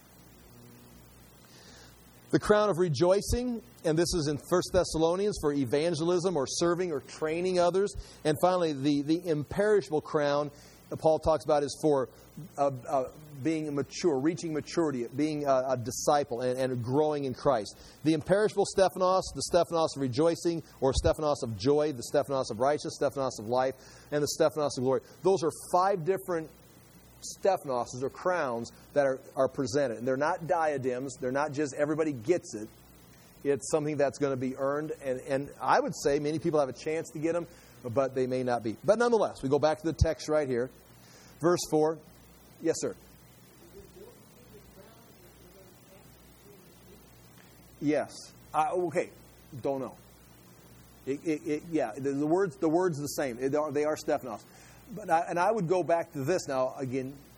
The crown of rejoicing, and this is in 1 Thessalonians for evangelism or serving or training others. And finally, the imperishable crown that Paul talks about is for being mature, reaching maturity, being a disciple and growing in Christ. The imperishable Stephanos, the Stephanos of rejoicing or Stephanos of joy, the Stephanos of righteousness, Stephanos of life, and the Stephanos of glory. Those are 5 different Stephanoses or crowns that are presented. And they're not diadems. They're not just everybody gets it. It's something that's going to be earned. And I would say many people have a chance to get them, but they may not be. But nonetheless, we go back to the text right here. Verse 4. Yes, sir. Yes. Okay. Don't know. The word's the same. They are Stephanos. And I would go back to this now. Again,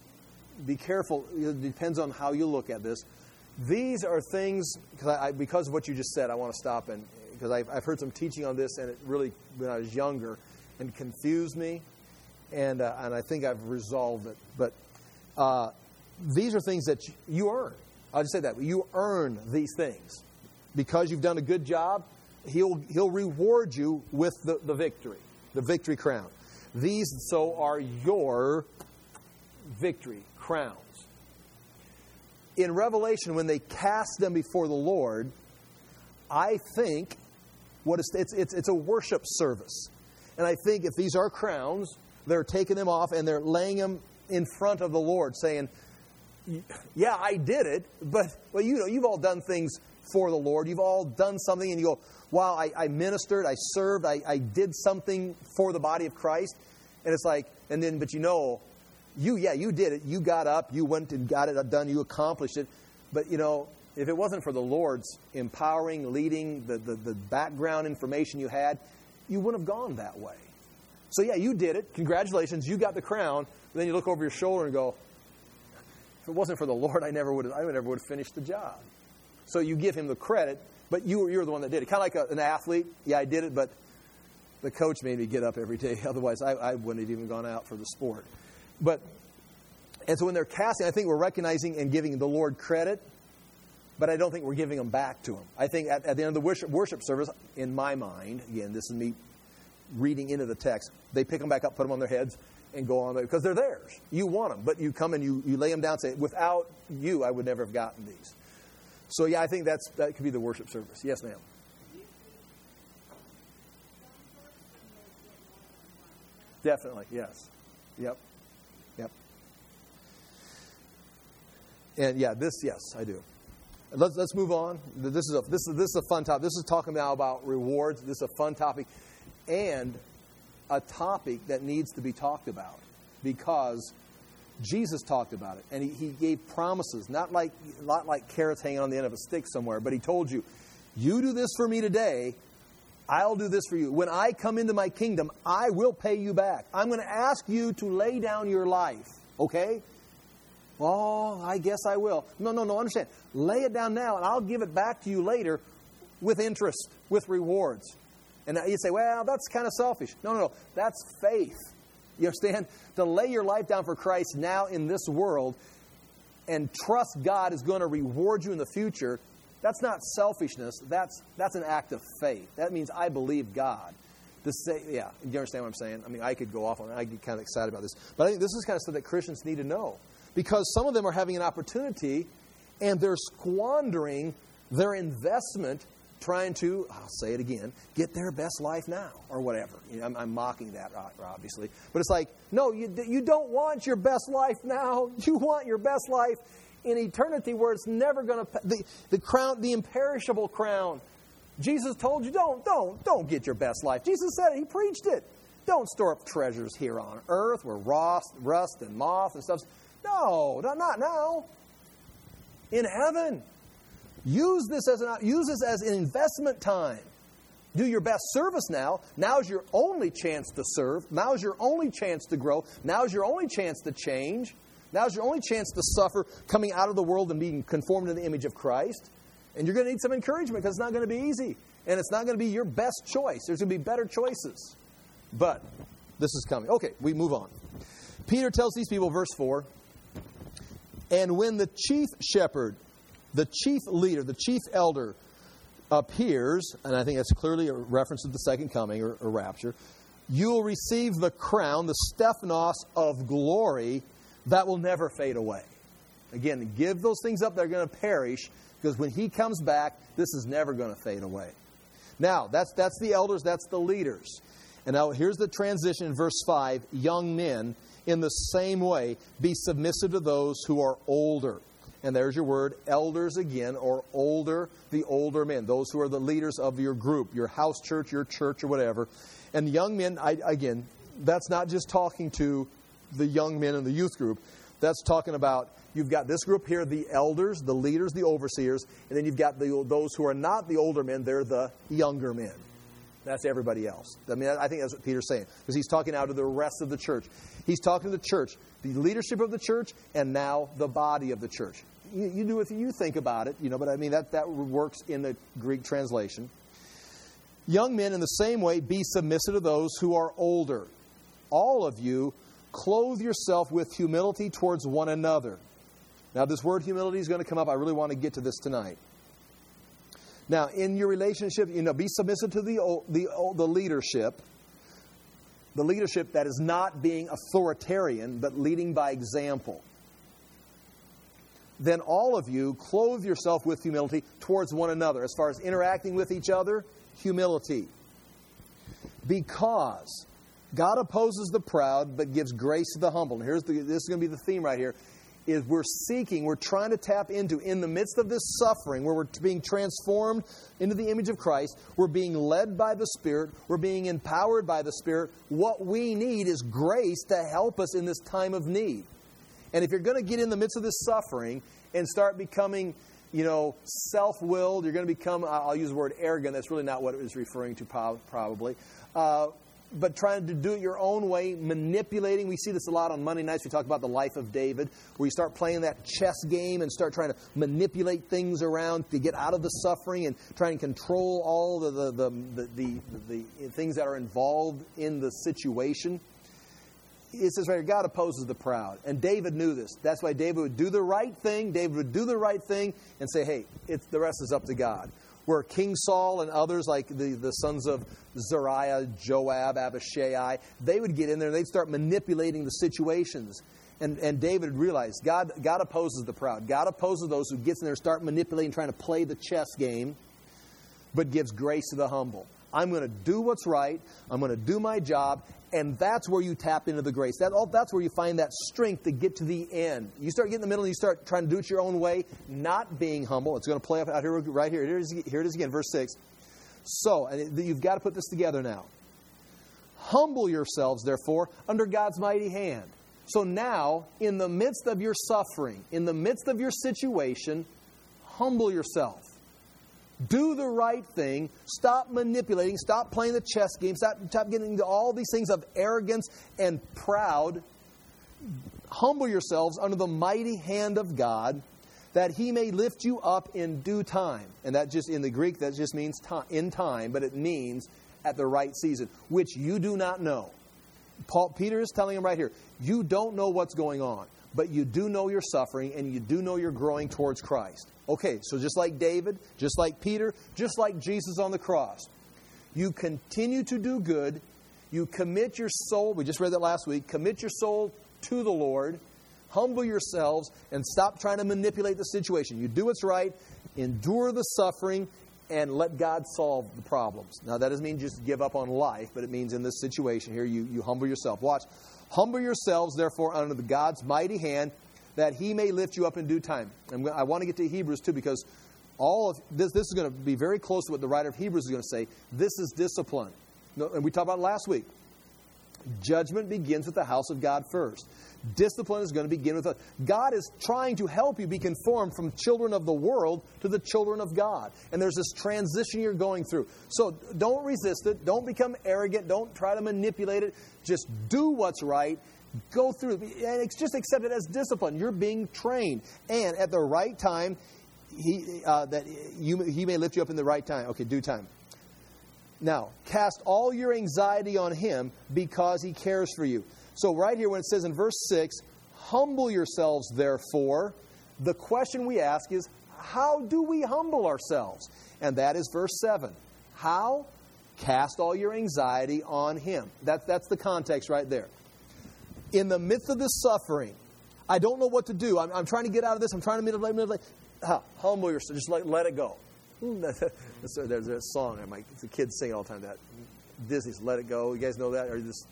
be careful. It depends on how you look at this. These are things, because of what you just said, I want to stop, and because I've heard some teaching on this, and it really, when I was younger, and confused me, and I think I've resolved it. But these are things that you earn. I'll just say that. You earn these things. Because you've done a good job, He'll reward you with the victory crown. These, so, are your victory crowns. In Revelation, when they cast them before the Lord, I think it's a worship service. And I think if these are crowns, they're taking them off and they're laying them in front of the Lord, saying, yeah, I did it, but well, you've all done things for the Lord. You've all done something, and you go, wow, I ministered, I served, I did something for the body of Christ. And it's like, but you did it. You got up, you went and got it done, you accomplished it. But, if it wasn't for the Lord's empowering, leading, the background information you had, you wouldn't have gone that way. So, yeah, you did it. Congratulations, you got the crown. Then you look over your shoulder and go, if it wasn't for the Lord, I never would have finished the job. So you give Him the credit, but you're the one that did it. Kind of like an athlete. Yeah, I did it, but the coach made me get up every day. Otherwise, I wouldn't have even gone out for the sport. And so when they're casting, I think we're recognizing and giving the Lord credit, but I don't think we're giving them back to Him. I think at the end of the worship service, in my mind, again, this is me reading into the text, they pick them back up, put them on their heads, and go on, because they're theirs. You want them, but you come and you lay them down and say, without you, I would never have gotten these. So, yeah, I think that could be the worship service. Yes, ma'am. Definitely, yes. Yep. And yeah, yes, I do. Let's move on. This is a fun topic. This is talking now about rewards. This is a fun topic, and a topic that needs to be talked about, because Jesus talked about it, and he gave promises, not like carrots hanging on the end of a stick somewhere, but He told you, you do this for me today, I'll do this for you. When I come into my kingdom, I will pay you back. I'm going to ask you to lay down your life, okay? Oh, I guess I will. No, understand. Lay it down now, and I'll give it back to you later with interest, with rewards. And you say, well, that's kind of selfish. No. That's faith. You understand? To lay your life down for Christ now in this world and trust God is going to reward you in the future, that's not selfishness. That's an act of faith. That means I believe God. To say, yeah, you understand what I'm saying? I mean, I could go off on that. I get kind of excited about this. But I think this is kind of stuff that Christians need to know. Because some of them are having an opportunity and they're squandering their investment trying to, I'll say it again, get their best life now or whatever. I'm mocking that, obviously. But it's like, no, you don't want your best life now. You want your best life in eternity where it's never going to, the crown, the imperishable crown. Jesus told you, don't get your best life. Jesus said it. He preached it. Don't store up treasures here on earth where rust and moth and stuff. No, not now. In heaven. Use this as an investment time. Do your best service now. Now's your only chance to serve. Now's your only chance to grow. Now's your only chance to change. Now's your only chance to suffer coming out of the world and being conformed to the image of Christ. And you're going to need some encouragement because it's not going to be easy. And it's not going to be your best choice. There's going to be better choices. But this is coming. Okay, we move on. Peter tells these people, verse 4, and when the chief shepherd, the chief leader, the chief elder appears, and I think that's clearly a reference to the second coming or rapture, you will receive the crown, the Stephanos of glory that will never fade away. Again, give those things up, they're going to perish, because when He comes back, this is never going to fade away. Now, that's the elders, that's the leaders. And now here's the transition in verse 5, young men, in the same way, be submissive to those who are older. And there's your word, elders again, or older, the older men, those who are the leaders of your group, your house church, your church, or whatever. And young men, again, that's not just talking to the young men in the youth group. That's talking about, you've got this group here, the elders, the leaders, the overseers, and then you've got those who are not the older men, they're the younger men. That's everybody else. I mean, I think that's what Peter's saying, because he's talking now to the rest of the church. He's talking to the church, the leadership of the church, and now the body of the church. You do what you think about it, but I mean, that works in the Greek translation. Young men, in the same way, be submissive to those who are older. All of you, clothe yourself with humility towards one another. Now, this word humility is going to come up. I really want to get to this tonight. Now, in your relationship, be submissive to the leadership. The leadership that is not being authoritarian, but leading by example. Then all of you clothe yourself with humility towards one another. As far as interacting with each other, humility. Because God opposes the proud, but gives grace to the humble. And this is going to be the theme right here, is we're trying to tap into, in the midst of this suffering, where we're being transformed into the image of Christ, we're being led by the Spirit, we're being empowered by the Spirit. What we need is grace to help us in this time of need. And if you're going to get in the midst of this suffering and start becoming, self-willed, you're going to become, I'll use the word arrogant, that's really not what it was referring to probably, but trying to do it your own way, manipulating. We see this a lot on Monday nights. We talk about the life of David, where you start playing that chess game and start trying to manipulate things around to get out of the suffering and try and control all the things that are involved in the situation. It says right here, God opposes the proud. And David knew this. That's why David would do the right thing. David would do the right thing and say, hey, the rest is up to God. Where King Saul and others, like the sons of Zeruiah, Joab, Abishai, they would get in there and they'd start manipulating the situations. And David realized God opposes the proud. God opposes those who gets in there and start manipulating, trying to play the chess game, but gives grace to the humble. I'm going to do what's right. I'm going to do my job. And that's where you tap into the grace. That's where you find that strength to get to the end. You start getting in the middle and you start trying to do it your own way, not being humble. It's going to play out here, right here. Here it is again, verse 6. So, and you've got to put this together now. Humble yourselves, therefore, under God's mighty hand. So now, in the midst of your suffering, in the midst of your situation, humble yourself. Do the right thing. Stop manipulating. Stop playing the chess game. Stop getting into all these things of arrogance and proud. Humble yourselves under the mighty hand of God, that He may lift you up in due time. And that just, in the Greek, that just means in time, but it means at the right season, which you do not know. Peter is telling him right here, you don't know what's going on, but you do know you're suffering, and you do know you're growing towards Christ. Okay, so just like David, just like Peter, just like Jesus on the cross, you continue to do good. You commit your soul, we just read that last week, commit your soul to the Lord, humble yourselves, and stop trying to manipulate the situation. You do what's right, endure the suffering, and let God solve the problems. Now, that doesn't mean just give up on life, but it means in this situation here, you humble yourself. Watch. Humble yourselves, therefore, under the God's mighty hand, that He may lift you up in due time. And I want to get to Hebrews too, because all of this is going to be very close to what the writer of Hebrews is going to say. This is discipline. And we talked about it last week. Judgment begins with the house of God first. Discipline is going to begin with us. God is trying to help you be conformed from children of the world to the children of God. And there's this transition you're going through. So don't resist it. Don't become arrogant. Don't try to manipulate it. Just do what's right. Go through it. And just accept it as discipline. You're being trained. And at the right time, He may lift you up in the right time. Okay, due time. Now, cast all your anxiety on Him because He cares for you. So right here when it says in verse 6, humble yourselves therefore, the question we ask is, how do we humble ourselves? And that is verse 7. How? Cast all your anxiety on Him. That's the context right there. In the midst of this suffering, I don't know what to do. I'm trying to get out of this. I'm trying to manipulate. Humble yourself. Just let it go. There's a song. The kids sing it all the time. That Disney's "Let It Go." You guys know that? Or just,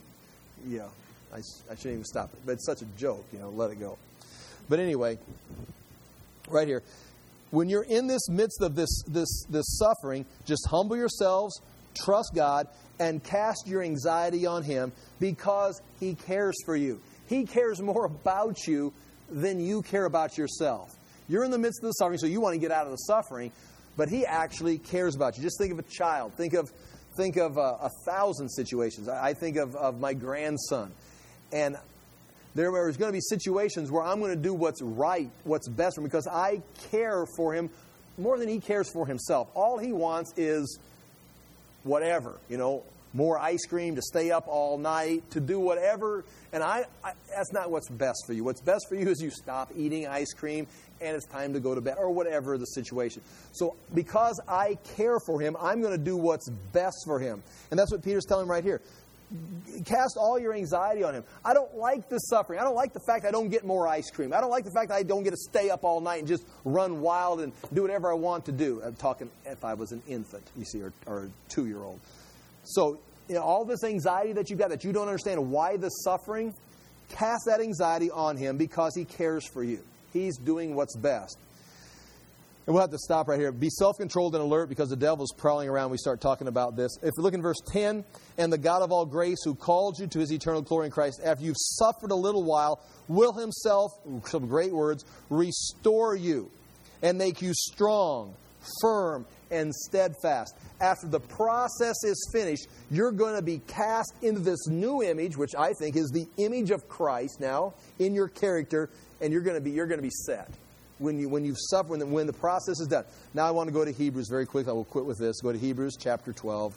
I shouldn't even stop it. But it's such a joke, let it go. But anyway, right here, when you're in this midst of this suffering, just humble yourselves, trust God, and cast your anxiety on Him because He cares for you. He cares more about you than you care about yourself. You're in the midst of the suffering, so you want to get out of the suffering, but He actually cares about you. Just think of a child. Think think of 1,000 situations. I think of my grandson. And there's going to be situations where I'm going to do what's right, what's best for him, because I care for him more than he cares for himself. All he wants is whatever, more ice cream, to stay up all night, to do whatever. And that's not what's best for you. What's best for you is you stop eating ice cream and it's time to go to bed, or whatever the situation. So because I care for him, I'm going to do what's best for him. And that's what Peter's telling him right here. Cast all your anxiety on him. I don't like the suffering. I don't like the fact I don't get more ice cream. I don't like the fact that I don't get to stay up all night and just run wild and do whatever I want to do. I'm talking if I was an infant, you see, or a 2-year-old. So, all this anxiety that you got that you don't understand why the suffering, cast that anxiety on him because he cares for you. He's doing what's best. And we'll have to stop right here. Be self-controlled and alert because the devil's prowling around. We start talking about this. If we look in verse 10, and the God of all grace who called you to his eternal glory in Christ, after you've suffered a little while, will himself, some great words, restore you and make you strong, firm, and steadfast. After the process is finished, you're going to be cast into this new image, which I think is the image of Christ now in your character, and you're going to be set. When you've suffered, when the process is done. Now I want to go to Hebrews very quickly. I will quit with this. Go to Hebrews chapter 12.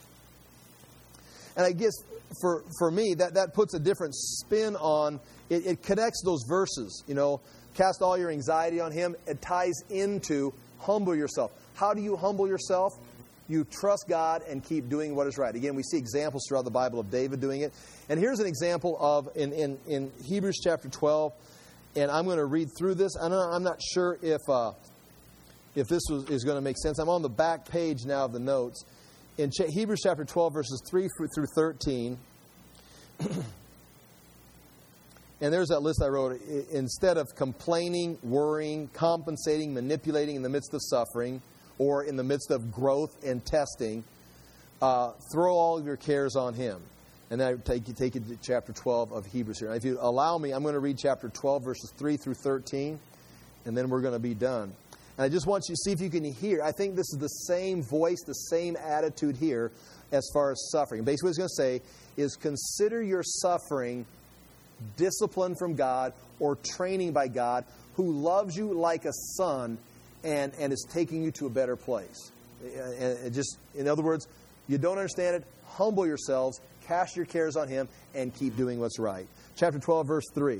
And I guess for me, that puts a different spin on, it connects those verses. Cast all your anxiety on him. It ties into humble yourself. How do you humble yourself? You trust God and keep doing what is right. Again, we see examples throughout the Bible of David doing it. And here's an example of, in Hebrews chapter 12, and I'm going to read through this. I'm not sure if this is going to make sense. I'm on the back page now of the notes. In Hebrews chapter 12, verses 3 through 13. And there's that list I wrote. Instead of complaining, worrying, compensating, manipulating in the midst of suffering, or in the midst of growth and testing, throw all of your cares on him. And then I take you to chapter 12 of Hebrews here. And if you allow me, I'm going to read chapter 12, verses 3 through 13, and then we're going to be done. And I just want you to see if you can hear. I think this is the same voice, the same attitude here as far as suffering. Basically what he's going to say is consider your suffering discipline from God or training by God, who loves you like a son and is taking you to a better place. And just, in other words, you don't understand it, humble yourselves, cast your cares on him, and keep doing what's right. Chapter 12, verse 3.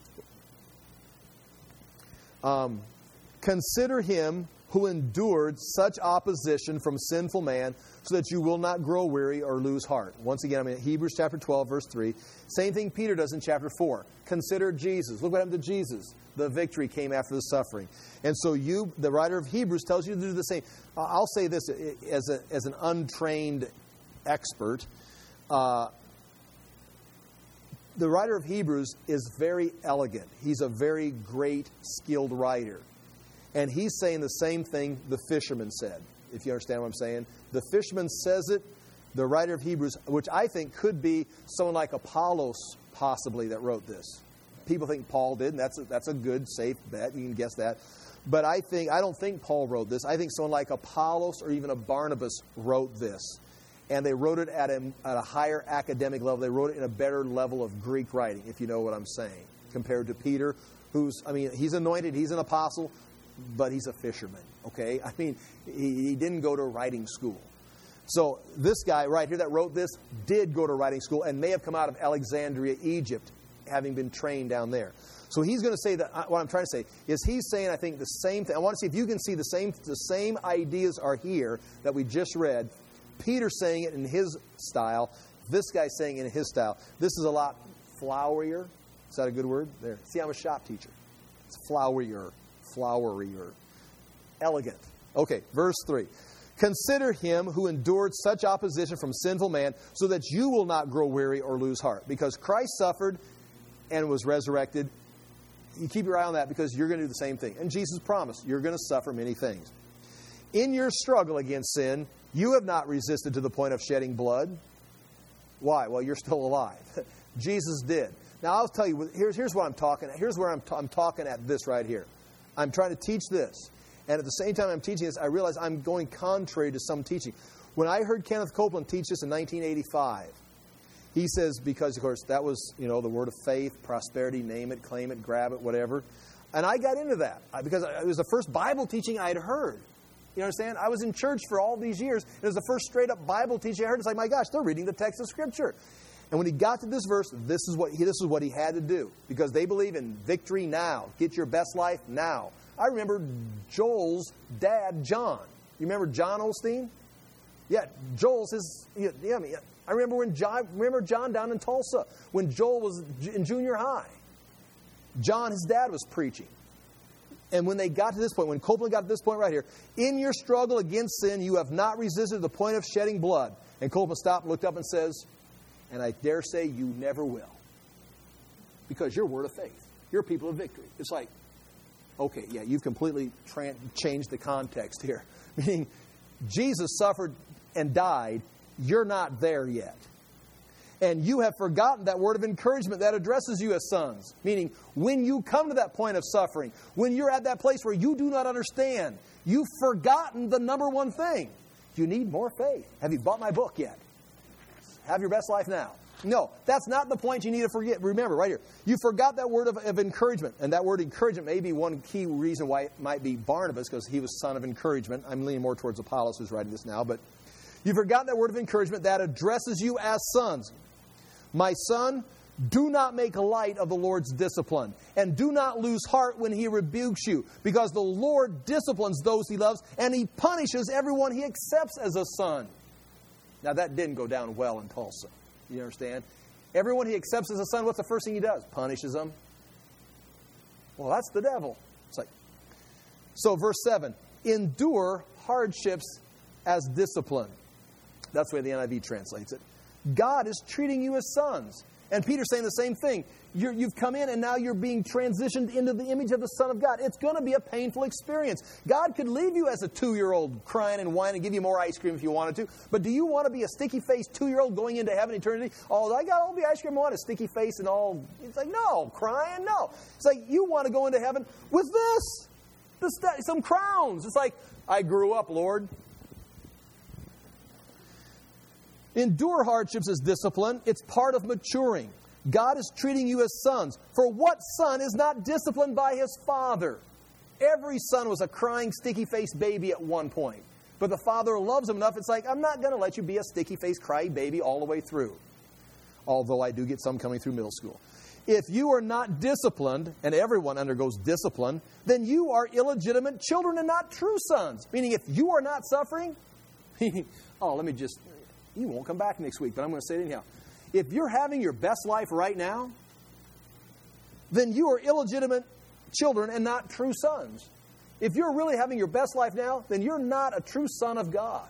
Consider him who endured such opposition from sinful man, so that you will not grow weary or lose heart. Once again, I'm in Hebrews chapter 12, verse 3. Same thing Peter does in chapter 4. Consider Jesus. Look what happened to Jesus. The victory came after the suffering. And so the writer of Hebrews, tells you to do the same. I'll say this as an untrained expert. The writer of Hebrews is very elegant. He's a very great, skilled writer. And he's saying the same thing the fisherman said, if you understand what I'm saying. The fisherman says it, the writer of Hebrews, which I think could be someone like Apollos, possibly, that wrote this. People think Paul did, and that's a good, safe bet. You can guess that. But I don't think Paul wrote this. I think someone like Apollos or even a Barnabas wrote this. And they wrote it at a higher academic level. They wrote it in a better level of Greek writing, if you know what I'm saying, compared to Peter, he's anointed, he's an apostle, but he's a fisherman, okay? I mean, he didn't go to writing school. So this guy right here that wrote this did go to writing school and may have come out of Alexandria, Egypt, having been trained down there. So he's going to say that, what I'm trying to say is he's saying, I think, the same thing. I want to see if you can see the same ideas are here that we just read. Peter's saying it in his style. This guy's saying it in his style. This is a lot flowerier. Is that a good word? There. See, I'm a shop teacher. It's flowerier. Elegant. Okay, verse 3. Consider him who endured such opposition from sinful man, so that you will not grow weary or lose heart. Because Christ suffered and was resurrected. You keep your eye on that because you're going to do the same thing. And Jesus promised you're going to suffer many things. In your struggle against sin, you have not resisted to the point of shedding blood. Why? Well, you're still alive. Jesus did. Now, I'll tell you, here's what I'm talking at. Here's where I'm talking at this right here. I'm trying to teach this. And at the same time I'm teaching this, I realize I'm going contrary to some teaching. When I heard Kenneth Copeland teach this in 1985, he says, because, of course, that was, the word of faith, prosperity, name it, claim it, grab it, whatever. And I got into that because it was the first Bible teaching I'd heard. You understand? I was in church for all these years. It was the first straight-up Bible teaching I heard. It's like, my gosh, they're reading the text of Scripture. And when he got to this verse, this is what he had to do. Because they believe in victory now. Get your best life now. I remember Joel's dad, John. You remember John Osteen? Yeah, Joel's his... Yeah, I remember John down in Tulsa when Joel was in junior high. John, his dad, was preaching. And when they got to this point, when Copeland got to this point right here, in your struggle against sin, you have not resisted to the point of shedding blood. And Copeland stopped and looked up and says, and I dare say you never will. Because you're word of faith. You're people of victory. It's like, okay, yeah, you've completely changed the context here. Meaning, Jesus suffered and died. You're not there yet. And you have forgotten that word of encouragement that addresses you as sons. Meaning, when you come to that point of suffering, when you're at that place where you do not understand, you've forgotten the number one thing. You need more faith. Have you bought my book yet? Have your best life now. No, that's not the point you need to forget. Remember, right here, you forgot that word of encouragement. And that word encouragement may be one key reason why it might be Barnabas, because he was son of encouragement. I'm leaning more towards Apollos, who's writing this now. But you forgot that word of encouragement that addresses you as sons. My son, do not make light of the Lord's discipline, and do not lose heart when he rebukes you, because the Lord disciplines those he loves, and he punishes everyone he accepts as a son. Now, that didn't go down well in Tulsa. You understand? Everyone he accepts as a son, what's the first thing he does? Punishes them. Well, that's the devil. It's like, so verse 7, endure hardships as discipline. That's the way the NIV translates it. God is treating you as sons. And Peter's saying the same thing. You've come in and now you're being transitioned into the image of the Son of God. It's going to be a painful experience. God could leave you as a 2-year-old crying and whining and give you more ice cream if you wanted to. But do you want to be a sticky-faced 2-year-old going into heaven eternity? Oh, I got all the ice cream I want, a sticky face and all. It's like, no, crying, no. It's like you want to go into heaven with some crowns. It's like, I grew up, Lord. Endure hardships as discipline. It's part of maturing. God is treating you as sons. For what son is not disciplined by his father? Every son was a crying, sticky-faced baby at one point. But the father loves him enough, it's like, I'm not going to let you be a sticky-faced, crying baby all the way through. Although I do get some coming through middle school. If you are not disciplined, and everyone undergoes discipline, then you are illegitimate children and not true sons. Meaning, if you are not suffering, you won't come back next week, but I'm going to say it anyhow. If you're having your best life right now, then you are illegitimate children and not true sons. If you're really having your best life now, then you're not a true son of God.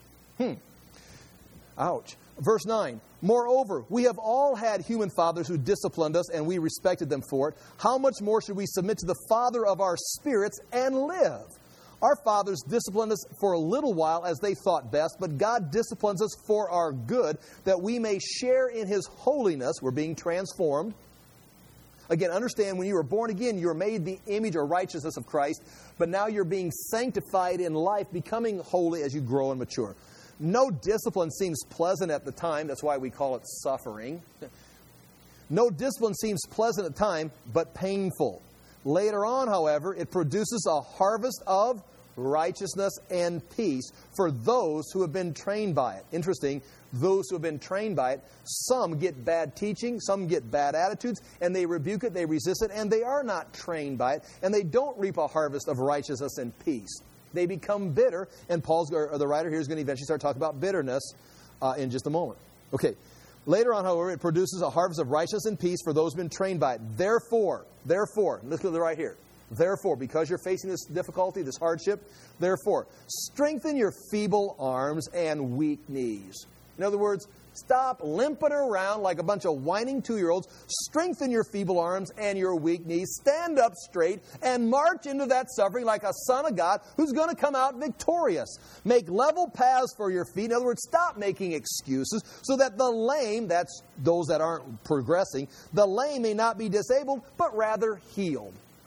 Ouch. Verse 9, moreover, we have all had human fathers who disciplined us, and we respected them for it. How much more should we submit to the Father of our spirits and live? Our fathers disciplined us for a little while as they thought best, but God disciplines us for our good, that we may share in His holiness. We're being transformed. Again, understand, when you were born again, you were made the image or righteousness of Christ, but now you're being sanctified in life, becoming holy as you grow and mature. No discipline seems pleasant at the time. That's why we call it suffering. No discipline seems pleasant at the time, but painful. Later on, however, it produces a harvest of righteousness and peace for those who have been trained by it. Interesting, those who have been trained by it, some get bad teaching, some get bad attitudes, and they rebuke it, they resist it, and they are not trained by it, and they don't reap a harvest of righteousness and peace. They become bitter, and the writer here is going to eventually start talking about bitterness in just a moment. Okay. Later on, however, it produces a harvest of righteousness and peace for those who have been trained by it. Therefore, look at it right here. Therefore, because you're facing this difficulty, this hardship, therefore, strengthen your feeble arms and weak knees. In other words, stop limping around like a bunch of whining 2-year-olds. Strengthen your feeble arms and your weak knees. Stand up straight and march into that suffering like a son of God who's going to come out victorious. Make level paths for your feet. In other words, stop making excuses so that the lame, that's those that aren't progressing, the lame may not be disabled, but rather healed.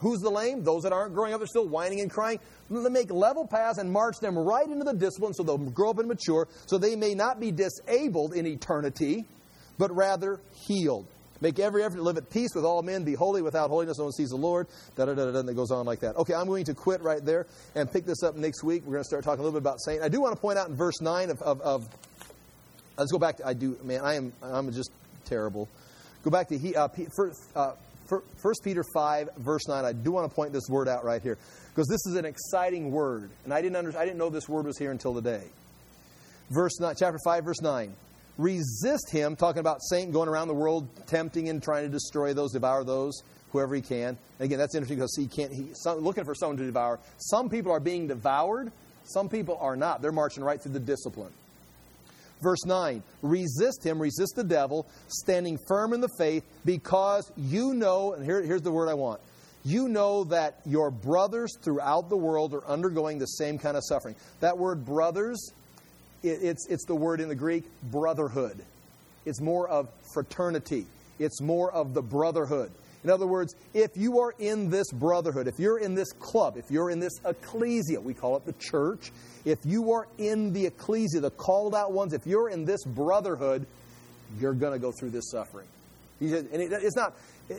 Who's the lame? Those that aren't growing up, they're still whining and crying. Make level paths and march them right into the discipline so they'll grow up and mature, so they may not be disabled in eternity, but rather healed. Make every effort to live at peace with all men. Be holy. Without holiness, no one sees the Lord. And it goes on like that. Okay, I'm going to quit right there and pick this up next week. We're going to start talking a little bit about saint. I do want to point out in verse 9 of let's go back to, I'm just terrible. Go back to 1 Peter 5, verse 9. I do want to point this word out right here, because this is an exciting word, and I didn't know this word was here until today. Chapter 5, verse 9. Resist him, talking about Satan going around the world tempting and trying to destroy those, devour those, whoever he can. And again, that's interesting because he's looking for someone to devour. Some people are being devoured. Some people are not. They're marching right through the discipline. Verse 9, resist him, resist the devil, standing firm in the faith, because you know, and here's the word I want, you know that your brothers throughout the world are undergoing the same kind of suffering. That word brothers, it's the word in the Greek, brotherhood. It's more of fraternity. It's more of the brotherhood. In other words, if you are in this brotherhood, if you're in this club, if you're in this ecclesia, we call it the church, if you are in the ecclesia, the called out ones, if you're in this brotherhood, you're going to go through this suffering. And it's not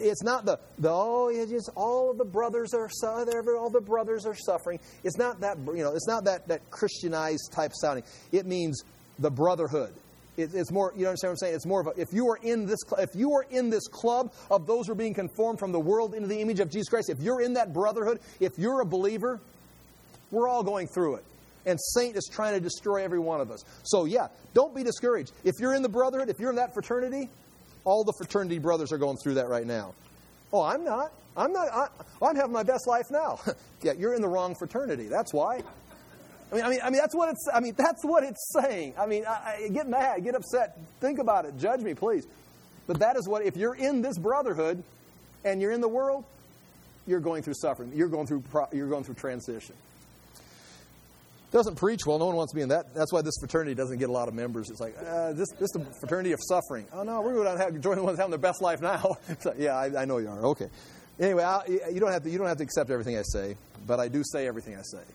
all of the brothers are all the brothers are suffering. It's not that, it's not that Christianized type sounding. It means the brotherhood. It's more, you understand what I'm saying? It's more of if you are in this club of those who are being conformed from the world into the image of Jesus Christ, if you're in that brotherhood, if you're a believer, we're all going through it. And Satan is trying to destroy every one of us. So yeah, don't be discouraged. If you're in the brotherhood, if you're in that fraternity, all the fraternity brothers are going through that right now. Oh, I'm not. I'm having my best life now. Yeah, you're in the wrong fraternity. That's why. That's what it's saying. I get mad, get upset. Think about it. Judge me, please. But that is what, if you're in this brotherhood and you're in the world, you're going through suffering. You're going through transition. Doesn't preach well. No one wants to be in that. That's why this fraternity doesn't get a lot of members. It's like, this is the fraternity of suffering. Oh, no, we're going to join the ones having their best life now. So, yeah, I know you are. Okay. Anyway, you don't have to accept everything I say, but I do say everything I say.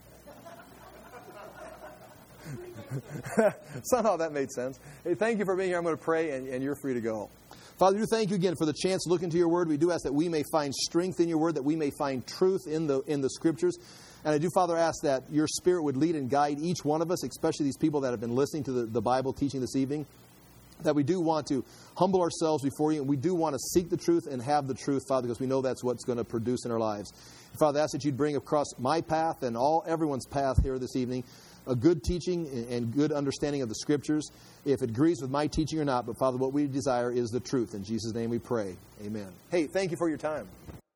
Somehow that made sense. Hey, thank you for being here. I'm going to pray, and you're free to go. Father, we do thank you again for the chance to look into your word. We do ask that we may find strength in your word, that we may find truth in the scriptures. And I do, Father, ask that your Spirit would lead and guide each one of us, especially these people that have been listening to the Bible teaching this evening, that we do want to humble ourselves before you, and we do want to seek the truth and have the truth, Father, because we know that's what's going to produce in our lives. And Father, I ask that you'd bring across my path and everyone's path here this evening a good teaching and good understanding of the Scriptures, if it agrees with my teaching or not. But, Father, what we desire is the truth. In Jesus' name we pray. Amen. Hey, thank you for your time.